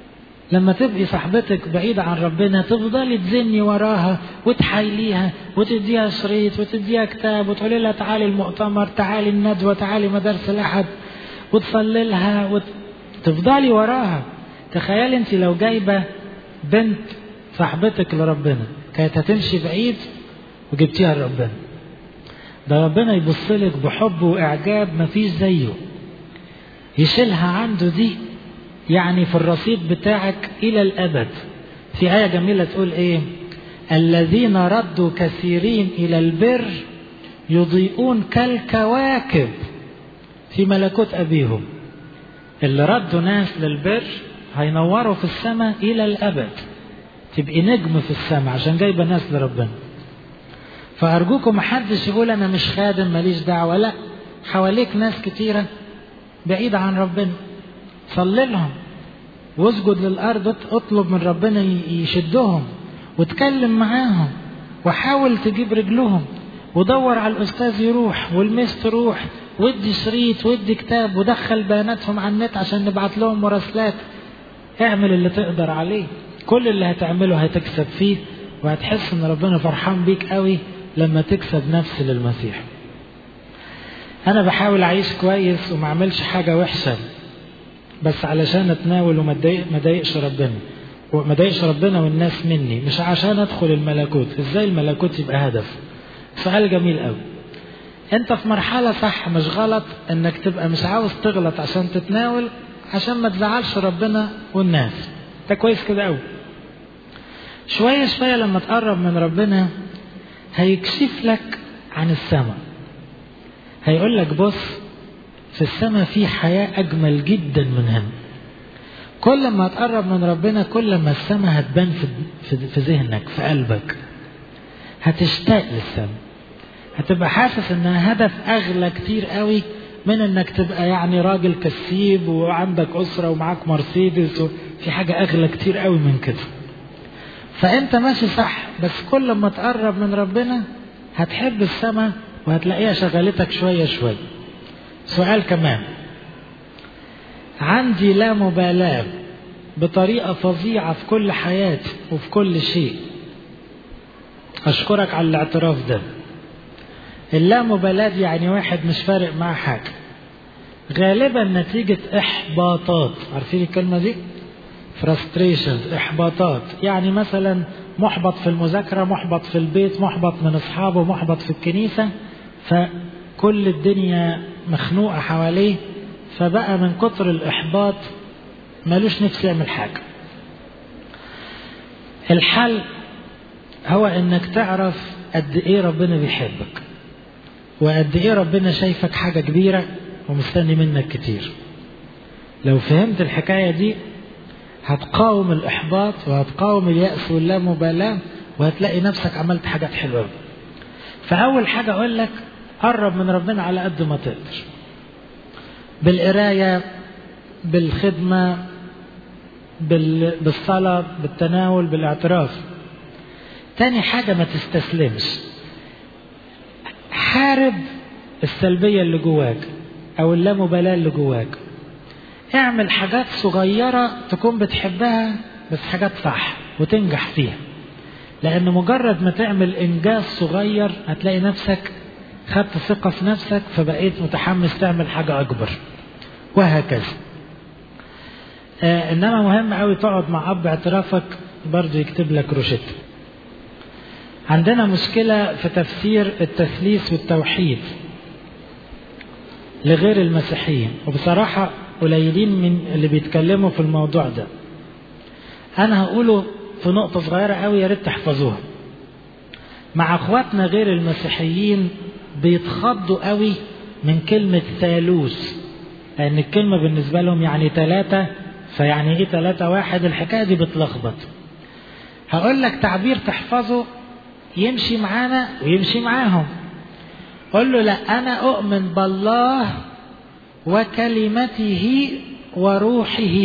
لما تبقي صاحبتك بعيدة عن ربنا تفضلي تزني وراها وتحايليها وتديها شريط وتديها كتاب وتقولي لها تعالي المؤتمر، تعالي الندوة، تعالي مدارس الأحد، وتصلي لها وتفضلي وراها. تخيلي انت لو جايبة بنت صاحبتك لربنا كانت هتمشي بعيد وجبتيها لربنا. ده ربنا يبصلك بحب وإعجاب مفيش زيه، يشيلها عنده دي يعني في الرصيد بتاعك إلى الأبد. في آية جميلة تقول إيه؟ الذين ردوا كثيرين إلى البر يضيئون كالكواكب في ملكوت أبيهم. اللي ردوا ناس للبر هينوروا في السماء إلى الأبد، تبقي نجم في السماء عشان جايبة ناس لربنا. فأرجوكم محدش يقول أنا مش خادم ماليش دعوة، لا، حواليك ناس كتيرة بعيدة عن ربنا، صلي لهم واسجد للأرض، اطلب من ربنا يشدهم وتكلم معاهم وحاول تجيب رجلهم ودور على الأستاذ يروح والميس تروح ودي شريط ودي كتاب ودخل بياناتهم على النت عشان نبعت لهم مراسلات. اعمل اللي تقدر عليه، كل اللي هتعمله هتكسب فيه، وهتحس ان ربنا فرحان بيك قوي لما تكسب نفس للمسيح. انا بحاول اعيش كويس وما اعملش حاجة وحشة بس علشان اتناول وما اضايقش ربنا وما اضايقش ربنا والناس مني، مش عشان ادخل الملكوت. ازاي الملكوت يبقى هدف؟ سؤال جميل قوي. انت في مرحلة صح مش غلط انك تبقى مش عاوز تغلط عشان تتناول عشان ما تزعلش ربنا والناس، ده كويس كده قوي. شوية شوية لما تقرب من ربنا هيكشف لك عن السماء، هيقول لك بص في السماء في حياة أجمل جدا من هنا. كل ما تقرب من ربنا كل ما السماء هتبان في, في ذهنك في قلبك، هتشتاق للسماء، هتبقى حاسس انها هدف أغلى كتير قوي من انك تبقى يعني راجل كسيب وعندك أسرة ومعاك مرسيدس، وفي حاجة أغلى كتير قوي من كده. فأنت ماشي صح، بس كل ما تقرب من ربنا هتحب السماء وهتلاقيها شغلتك شوية شوية. سؤال كمان، عندي لا مبالاة بطريقة فظيعة في كل حياتي وفي كل شيء. أشكرك على الاعتراف ده. اللامبالاة يعني واحد مش فارق معاه حاجة، غالبا نتيجة إحباطات. عارفين الكلمة دي؟ frustrations، إحباطات. يعني مثلا محبط في المذاكرة، محبط في البيت، محبط من أصحابه، محبط في الكنيسة، فكل الدنيا مخنوقة حواليه، فبقى من كتر الإحباط مالوش نفس يعمل حاجة. الحل هو إنك تعرف قد إيه ربنا بيحبك وقد إيه ربنا شايفك حاجة كبيرة ومستني منك كتير. لو فهمت الحكاية دي هتقاوم الإحباط وهتقاوم اليأس واللامبالاة وهتلاقي نفسك عملت حاجات حلوة. فأول حاجة أقول لك قرب من ربنا على قد ما تقدر، بالقراية، بالخدمة، بالصلاة، بالتناول، بالاعتراف. تاني حاجة ما تستسلمش، حارب السلبية اللي جواك أو اللامبالاة اللي جواك. اعمل حاجات صغيرة تكون بتحبها بس حاجات صح وتنجح فيها، لأن مجرد ما تعمل إنجاز صغير هتلاقي نفسك خدت ثقة في نفسك فبقيت متحمس تعمل حاجة أكبر، وهكذا. آه إنما مهم قوي تقعد مع أب اعترافك برضو يكتب لك روشته. عندنا مشكلة في تفسير التثليث والتوحيد لغير المسيحيين، وبصراحة قليلين من اللي بيتكلموا في الموضوع ده. أنا هقوله في نقطة صغيرة قوي يا ريت تحفظوها. مع أخواتنا غير المسيحيين بيتخضوا قوي من كلمة ثالوث، لأن الكلمة بالنسبة لهم يعني ثلاثة، فيعني إيه ثلاثة واحد؟ الحكاية دي بتلخبط. هقول لك تعبير تحفظه يمشي معانا ويمشي معاهم. قل له لا، أنا أؤمن بالله وكلمته وروحه.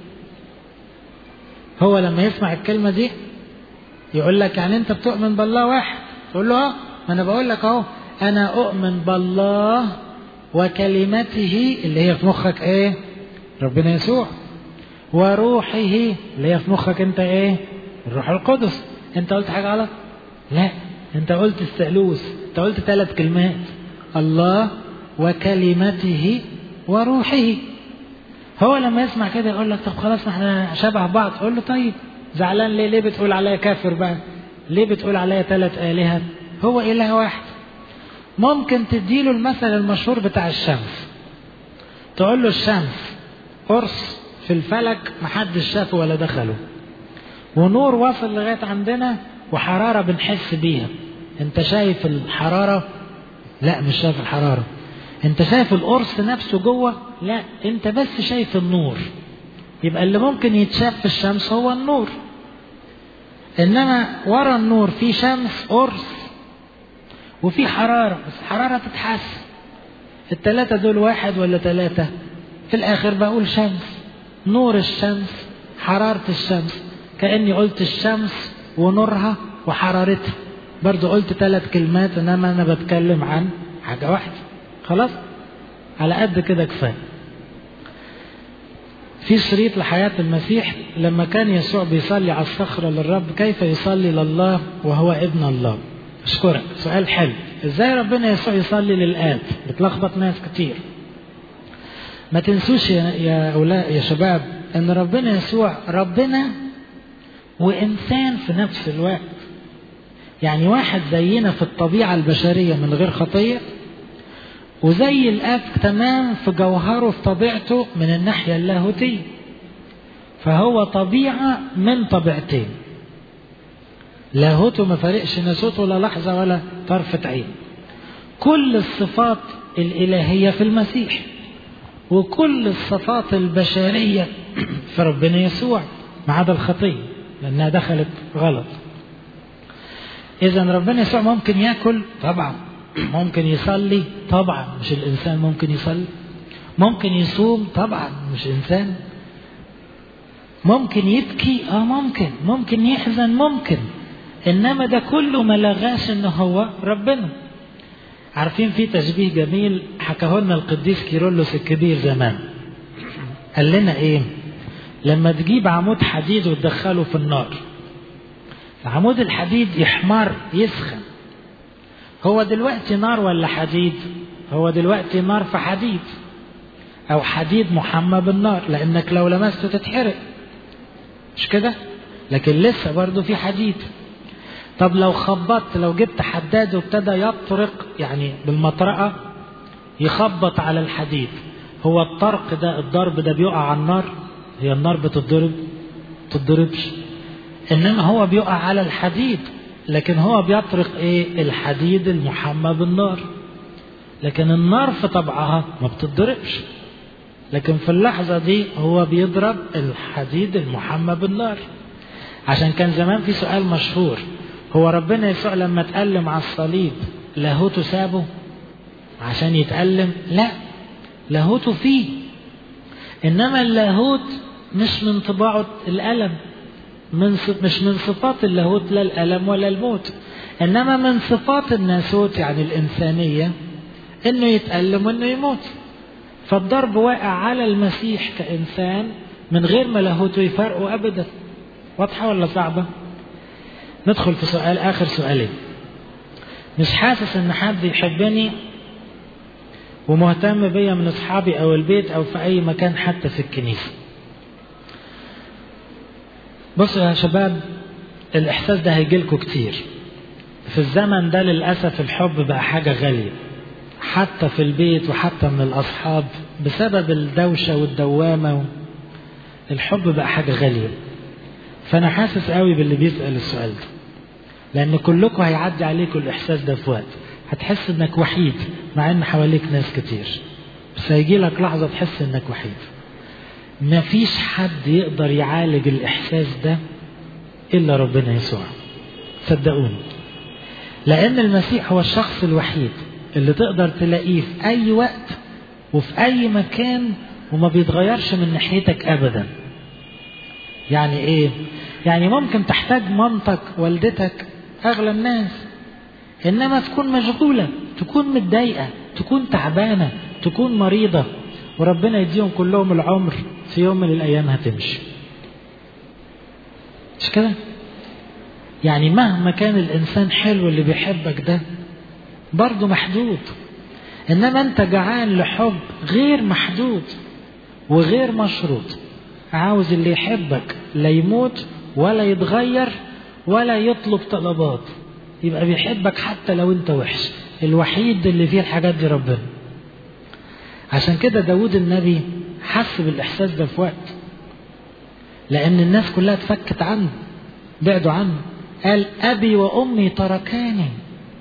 هو لما يسمع الكلمة دي يقول لك يعني أنت بتؤمن بالله واحد؟ تقول له اه، ما أنا بقول لك اهو، أنا أؤمن بالله وكلمته اللي هي في مخك إيه؟ ربنا يسوع، وروحه، اللي هي في مخك انت ايه؟ الروح القدس. انت قلت حاجة غلط؟ لا، انت قلت الثالوث، انت قلت ثلاث كلمات: الله وكلمته وروحه. هو لما يسمع كده يقول لك طب خلاص احنا شبه بعض. قول له طيب زعلان ليه؟ ليه بتقول عليا كافر بقى؟ ليه بتقول عليا ثلاث آلهة؟ هو إله واحد. ممكن تديله المثل المشهور بتاع الشمس، تقول له الشمس قرص في الفلك محدش شافه ولا دخله، ونور وصل لغاية عندنا، وحرارة بنحس بيها. انت شايف الحرارة؟ لا مش شايف الحرارة. انت شايف القرص نفسه جوه؟ لا، انت بس شايف النور. يبقى اللي ممكن يتشاف في الشمس هو النور، انما ورا النور في شمس قرص وفي حرارة، بس حرارة تتحس. التلاتة دول واحد ولا تلاتة؟ في الاخر بقول شمس، نور الشمس، حرارة الشمس. كأني قلت الشمس ونورها وحرارتها، برضو قلت ثلاث كلمات، انما انا بتكلم عن حاجة واحدة. خلاص على قد كده كفاية. في شريط لحياة المسيح لما كان يسوع بيصلي على الصخرة للرب: كيف يصلي لله وهو ابن الله؟ اشكرك، سؤال حلو. ازاي ربنا يسوع يصلي للآب؟ بتلخبط ناس كتير. ما تنسوش يا يا أولاء يا شباب ان ربنا يسوع ربنا وإنسان في نفس الوقت. يعني واحد زينا في الطبيعة البشرية من غير خطية، وزي الآب تمام في جوهره في طبيعته من الناحية اللاهوتية. فهو طبيعة من طبيعتين، لاهوته ما فرقش ناسوته ولا لحظة ولا طرفة عين. كل الصفات الإلهية في المسيح، وكل الصفات البشرية في ربنا يسوع، ما عدا الخطية لأنها دخلت غلط. إذا ربنا يسوع ممكن يأكل؟ طبعا. ممكن يصلي؟ طبعا. مش الإنسان ممكن يصلي؟ ممكن يصوم؟ طبعا. مش إنسان؟ ممكن يبكي؟ اه ممكن. ممكن يحزن؟ ممكن. إنما ده كله ما لغاش إنه هو ربنا. عارفين في تشبيه جميل حكاه لنا القديس كيرلس الكبير زمان. قال لنا إيه؟ لما تجيب عمود حديد وتدخله في النار، عمود الحديد يحمر يسخن. هو دلوقتي نار ولا حديد؟ هو دلوقتي نار في حديد، او حديد محمى بالنار، لانك لو لمسته تتحرق، مش كده؟ لكن لسه برضو في حديد. طب لو خبطت، لو جبت حداد وابتدى يطرق يعني بالمطرقة يخبط على الحديد، هو الطرق ده الضرب ده بيقع على النار؟ هي النار بتتضرب؟ تتضربش. انما هو بيقع على الحديد، لكن هو بيطرق ايه؟ الحديد المحمى بالنار. لكن النار في طبعها ما بتتضربش، لكن في اللحظة دي هو بيضرب الحديد المحمى بالنار. عشان كان زمان في سؤال مشهور: هو ربنا يسوع لما اتألم على الصليب لاهوته سابه عشان يتألم؟ لا، لاهوته فيه، انما اللاهوت مش من طباعه الألم، من مش من صفات اللاهوت لا الألم ولا الموت، إنما من صفات الناسوت يعني الإنسانية إنه يتألم وإنه يموت. فالضرب واقع على المسيح كإنسان من غير ما لاهوته يفرقه أبدا. واضحة ولا صعبة؟ ندخل في سؤال آخر سؤالين. مش حاسس إن حد يحبني ومهتم بيا من أصحابي أو البيت أو في أي مكان حتى في الكنيسة. بصوا يا شباب، الإحساس ده هيجيلكوا كتير في الزمن ده. للأسف الحب بقى حاجة غالية حتى في البيت وحتى من الأصحاب، بسبب الدوشة والدوامة. الحب بقى حاجة غالية. فأنا حاسس قوي باللي بيسأل السؤال ده، لأن كلكم هيعدي عليكم الإحساس ده في وقت هتحس إنك وحيد مع إن حواليك ناس كتير، بس هيجي لك لحظة تحس إنك وحيد. ما فيش حد يقدر يعالج الإحساس ده إلا ربنا يسوع، صدقوني. لأن المسيح هو الشخص الوحيد اللي تقدر تلاقيه في أي وقت وفي أي مكان وما بيتغيرش من ناحيتك أبدا. يعني إيه؟ يعني ممكن تحتاج مامتك والدتك أغلى الناس، إنما تكون مشغولة، تكون متضايقة، تكون تعبانة، تكون مريضة، وربنا يديهم كلهم العمر في في يوم من الأيام هتمشي. مش كده؟ يعني مهما كان الإنسان حلو اللي بيحبك ده برضه محدود، إنما أنت جعان لحب غير محدود وغير مشروط. عاوز اللي يحبك لا يموت ولا يتغير ولا يطلب طلبات، يبقى بيحبك حتى لو أنت وحش. الوحيد اللي فيه الحاجات دي ربنا. عشان كده داود النبي حس بالإحساس ده في وقت، لأن الناس كلها اتفكت عنه، بعدوا عنه. قال أبي وأمي تركاني.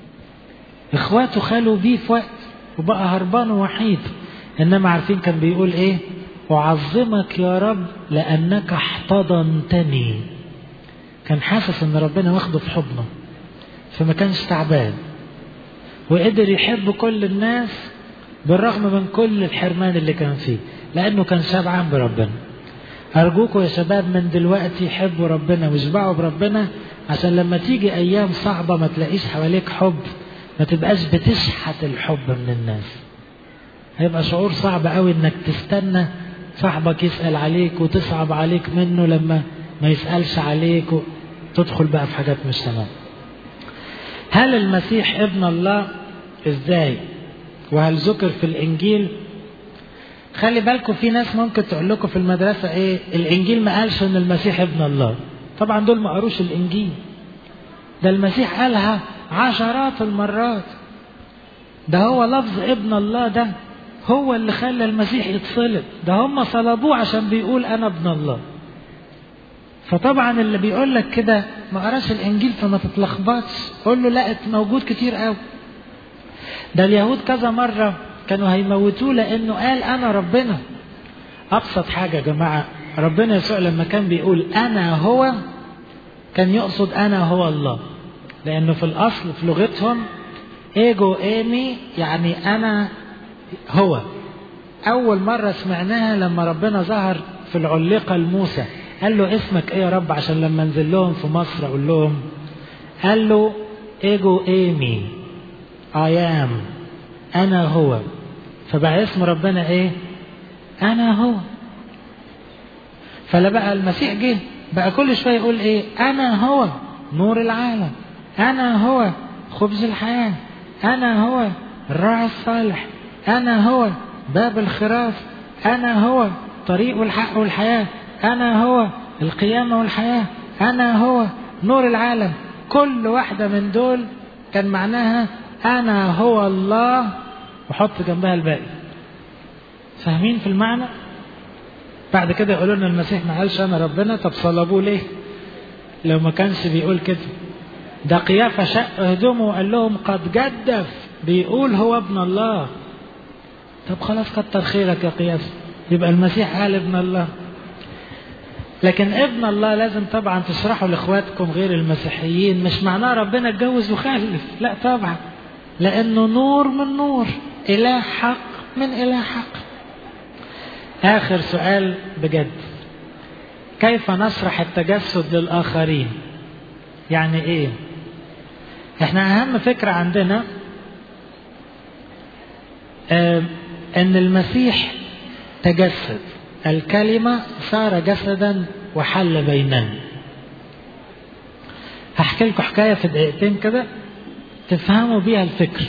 إخواته خلوا بيه في وقت وبقى هربان وحيد، إنما عارفين كان بيقول إيه؟ أعظمك يا رب لأنك احتضنتني. كان حاسس إن ربنا واخده في حضنه، فما كانش تعبان، وقدر يحب كل الناس بالرغم من كل الحرمان اللي كان فيه، لأنه كان شبعان بربنا. أرجوكم يا شباب من دلوقتي حبوا ربنا واشبعوا بربنا، عشان لما تيجي أيام صعبة ما تلاقيش حواليك حب، ما تبقاش بتشحت الحب من الناس. هيبقى شعور صعب قوي إنك تستنى صاحبك يسأل عليك وتصعب عليك منه لما ما يسألش عليك، وتدخل بقى في حاجات مش تمام. هل المسيح ابن الله؟ إزاي؟ وهل ذكر في الإنجيل؟ خلي بالكم في ناس ممكن تقول لكم في المدرسة إيه؟ الإنجيل ما قالش إن المسيح ابن الله. طبعا دول ما قروش الإنجيل، ده المسيح قالها عشرات المرات. ده هو لفظ ابن الله ده هو اللي خلى المسيح يتصلب، ده هم صلبوه عشان بيقول أنا ابن الله. فطبعا اللي بيقول لك كده ما قراش الإنجيل فما تتلخبطش، قول له لا موجود كتير قوي. ده اليهود كذا مرة كانوا هيموتوه لأنه قال أنا ربنا. أبسط حاجة يا جماعة، ربنا يسوع لما كان بيقول أنا هو كان يقصد أنا هو الله، لأنه في الأصل في لغتهم إيجو إيمي يعني أنا هو. أول مرة سمعناها لما ربنا ظهر في العليقة لموسى، قال له اسمك إيه يا رب عشان لما انزل لهم في مصر أقول لهم. قال له إيجو إيمي I am، أنا هو. فبقى اسم ربنا إيه؟ أنا هو. فلا بقى المسيح جه بقى كل شوية يقول إيه؟ أنا هو نور العالم، أنا هو خبز الحياة، أنا هو الراعي الصالح، أنا هو باب الخراف، أنا هو طريق والحق والحياة، أنا هو القيامة والحياة، أنا هو نور العالم. كل واحدة من دول كان معناها أنا هو الله، وحط جنبها الباقي. فاهمين في المعنى؟ بعد كده يقولوا لنا المسيح ما قالش أنا ربنا. طب صلبوه ليه لو ما كانش بيقول كده؟ ده قيافة شق هدومه وقال لهم قد جدف، بيقول هو ابن الله. طب خلاص كتر خيرك يا قيافة، يبقى المسيح قال ابن الله. لكن ابن الله لازم طبعا تشرحوا لاخواتكم غير المسيحيين، مش معناه ربنا اتجوز وخلف، لا طبعا، لانه نور من نور، اله حق من اله حق. اخر سؤال بجد، كيف نشرح التجسد للاخرين؟ يعني ايه؟ احنا اهم فكرة عندنا اه ان المسيح تجسد، الكلمة صار جسدا وحل بيننا. هحكي لكم حكاية في دقيقتين كده تفهموا بيها الفكر.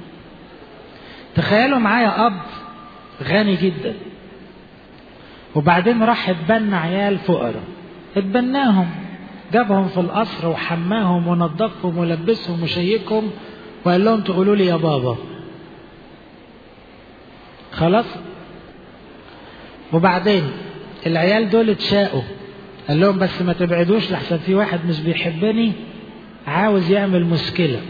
تخيلوا معايا أب غني جدا، وبعدين راح اتبنى عيال فقراء، اتبناهم، جابهم في القصر وحماهم ونظفهم ولبسهم وشيكهم وقال لهم تقولوا لي يا بابا. خلاص؟ وبعدين العيال دول اتشاقوا، قال لهم بس ما تبعدوش لحسن في واحد مش بيحبني عاوز يعمل مشكلة.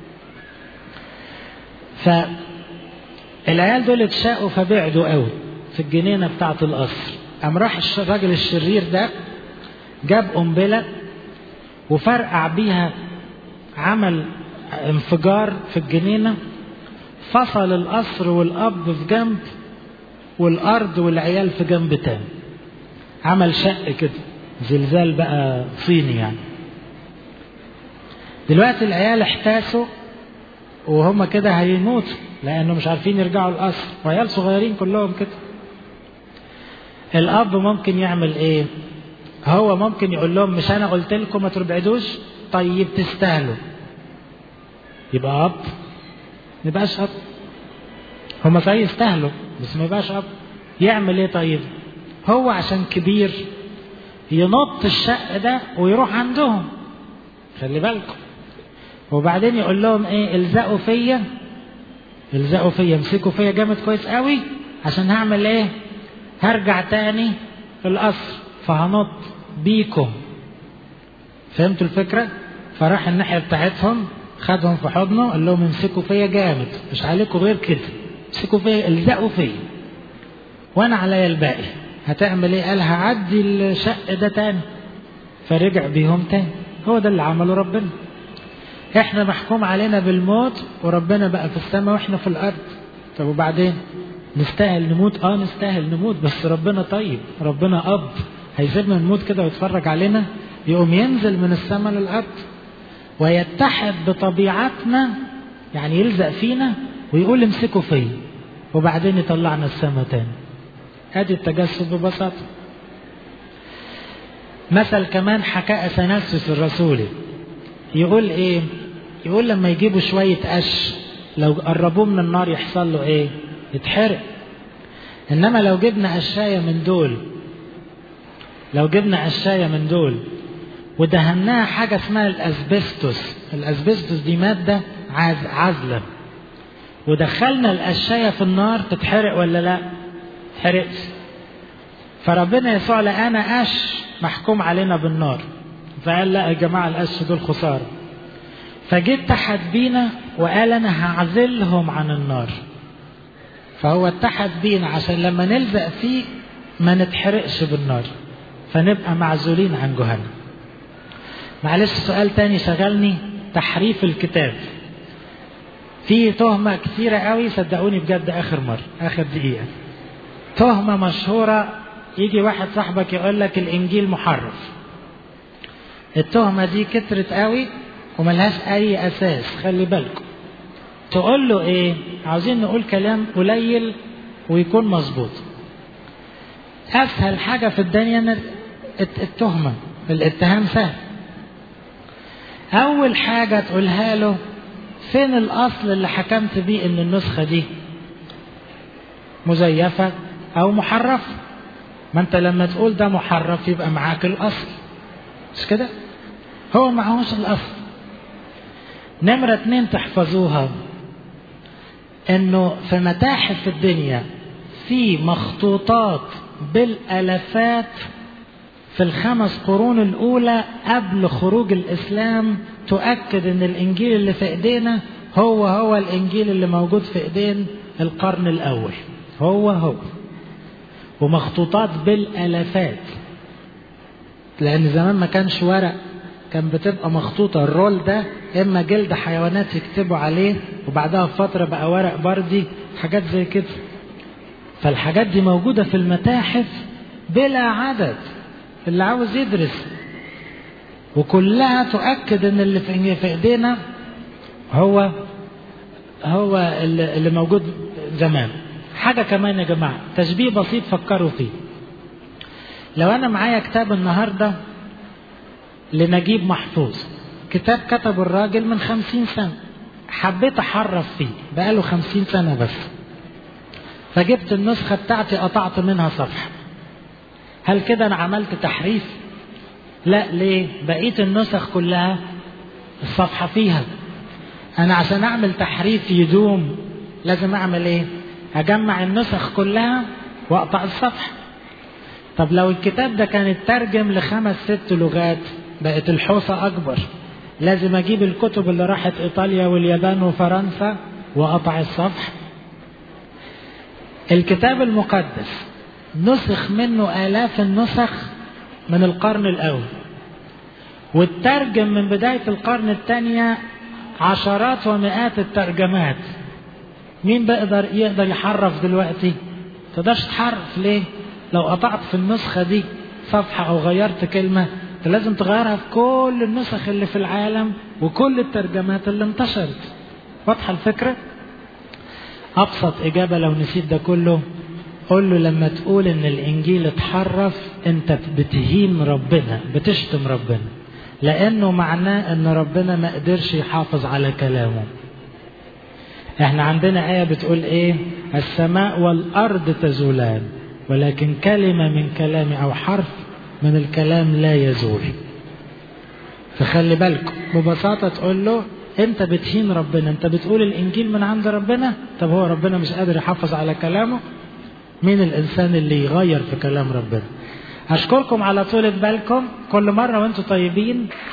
فالعيال دول اتشاقوا فبعدوا قوي في الجنينة بتاعة القصر. قام راح الراجل الشرير ده جاب قنبلة وفرقع بيها، عمل انفجار في الجنينة، فصل القصر والأب في جنب والأرض والعيال في جنب تاني، عمل شق كده، زلزال بقى صيني يعني. دلوقتي العيال احتاسوا وهم كده هيموتوا لأنه مش عارفين يرجعوا القصر، وعيال صغيرين كلهم كده. الأب ممكن يعمل إيه؟ هو ممكن يقول لهم مش أنا قلت لكم ما تبعدوش؟ طيب تستاهلوا. يبقى أب؟ ما يبقاش أب. هما صحيح يستاهلوا بس ما يبقاش أب. يعمل إيه طيب؟ هو عشان كبير ينط الشق ده ويروح عندهم، خلي بالكم، وبعدين يقول لهم ايه؟ الزقوا فيا، الزقوا فيا، امسكوا فيا جامد كويس قوي عشان هعمل ايه؟ هرجع تاني في القصر فهنط بيكم. فهمتوا الفكرة؟ فراح الناحية بتاعتهم خدهم في حضنه قال لهم امسكوا فيا جامد، مش عليكم غير كده، امسكوا فيا، الزقوا فيا وانا عليا الباقي. هتعمل ايه؟ قال هعدي الشق ده تاني. فرجع بيهم تاني. هو ده اللي عمله ربنا. احنا محكوم علينا بالموت وربنا بقى في السماء واحنا في الارض. طب وبعدين؟ نستاهل نموت؟ اه نستاهل نموت، بس ربنا طيب، ربنا اب هيسيبنا نموت كده ويتفرج علينا؟ يقوم ينزل من السماء للارض ويتحد بطبيعتنا، يعني يلزق فينا ويقول امسكوا فيا، وبعدين يطلعنا السماء تاني. ادي التجسد ببساطة. مثل كمان حكاه اثناسيوس الرسولي، يقول ايه؟ يقول لما يجيبوا شوية قش لو قربوه من النار يحصل له ايه؟ يتحرق. انما لو جبنا قشاية من دول، لو جبنا قشاية من دول ودهناها حاجة اسمها الاسبستوس، الاسبستوس دي مادة عازلة، ودخلنا القشاية في النار تتحرق ولا لا؟ تتحرقش. فربنا يسوع لقانا قش محكوم علينا بالنار، فقال لا يا جماعة القش دول خسارة، فجيت اتحد بينا وقال انا هعزلهم عن النار. فهو اتحد بينا عشان لما نلزق فيه ما نتحرقش بالنار، فنبقى معزولين عن جهنم. معلش سؤال تاني شغلني، تحريف الكتاب. في تهمة كثيرة قوي صدقوني بجد، اخر مرة اخر دقيقة، تهمة مشهورة، يجي واحد صاحبك يقول لك الانجيل محرف. التهمة دي كترت قوي وملهاش اي اساس، خلي بالكم. تقول له ايه؟ عاوزين نقول كلام قليل ويكون مظبوط. اسهل حاجة في الدنيا التهمة، الاتهام سهل. اول حاجة تقولها له فين الاصل اللي حكمت بيه ان النسخة دي مزيفة او محرفة؟ ما انت لما تقول ده محرف يبقى معاك الاصل، مش كده؟ هو معهوش الاصل. نمرة اتنين تحفظوها، انه في متاحف الدنيا في مخطوطات بالالافات في الخمس قرون الاولى قبل خروج الاسلام تؤكد ان الانجيل اللي في ايدينا هو هو الانجيل اللي موجود في ايدين القرن الاول، هو هو، ومخطوطات بالالافات. لان زمان ما كانش ورق، كان بتبقى مخطوطة الرول ده اما جلد حيوانات يكتبوا عليه، وبعدها بفترة بقى ورق بردي، حاجات زي كده. فالحاجات دي موجودة في المتاحف بلا عدد، اللي عاوز يدرس، وكلها تؤكد ان اللي في ايدينا هو هو اللي موجود زمان. حاجة كمان يا جماعة، تشبيه بسيط فكروا فيه. لو انا معايا كتاب النهاردة لنجيب محفوظ، كتاب كتب الراجل من خمسين سنة، حبيت احرف فيه، بقاله خمسين سنة بس، فجبت النسخة بتاعتي قطعت منها صفحة، هل كده انا عملت تحريف؟ لا. ليه؟ بقيت النسخ كلها الصفحة فيها. انا عشان اعمل تحريف يدوم لازم اعمل ايه؟ اجمع النسخ كلها واقطع الصفحة. طب لو الكتاب ده كان اترجم لخمس ست لغات بقت الحوصة اكبر، لازم اجيب الكتب اللي راحت ايطاليا واليابان وفرنسا واقطع الصفحة. الكتاب المقدس نسخ منه آلاف النسخ من القرن الأول، والترجم من بداية القرن الثانية عشرات ومئات الترجمات. مين بقدر يقدر يحرف دلوقتي؟ تقدرش تحرف. ليه؟ لو قطعت في النسخة دي صفحة أو غيرت كلمة لازم تغيرها في كل النسخ اللي في العالم وكل الترجمات اللي انتشرت. واضحة الفكرة؟ أبسط إجابة لو نسيت ده كله، قول له لما تقول ان الانجيل اتحرف انت بتهين ربنا، بتشتم ربنا، لانه معناه ان ربنا ما قدرش يحافظ على كلامه. احنا عندنا آية بتقول ايه؟ السماء والارض تزولان ولكن كلمة من كلامي او حرف من الكلام لا يزول. فخلي بالكم، ببساطة تقول له انت بتهين ربنا، انت بتقول الانجيل من عند ربنا، طب هو ربنا مش قادر يحافظ على كلامه؟ مين الانسان اللي يغير في كلام ربنا؟ اشكركم على طولة بالكم. كل مرة وانتم طيبين.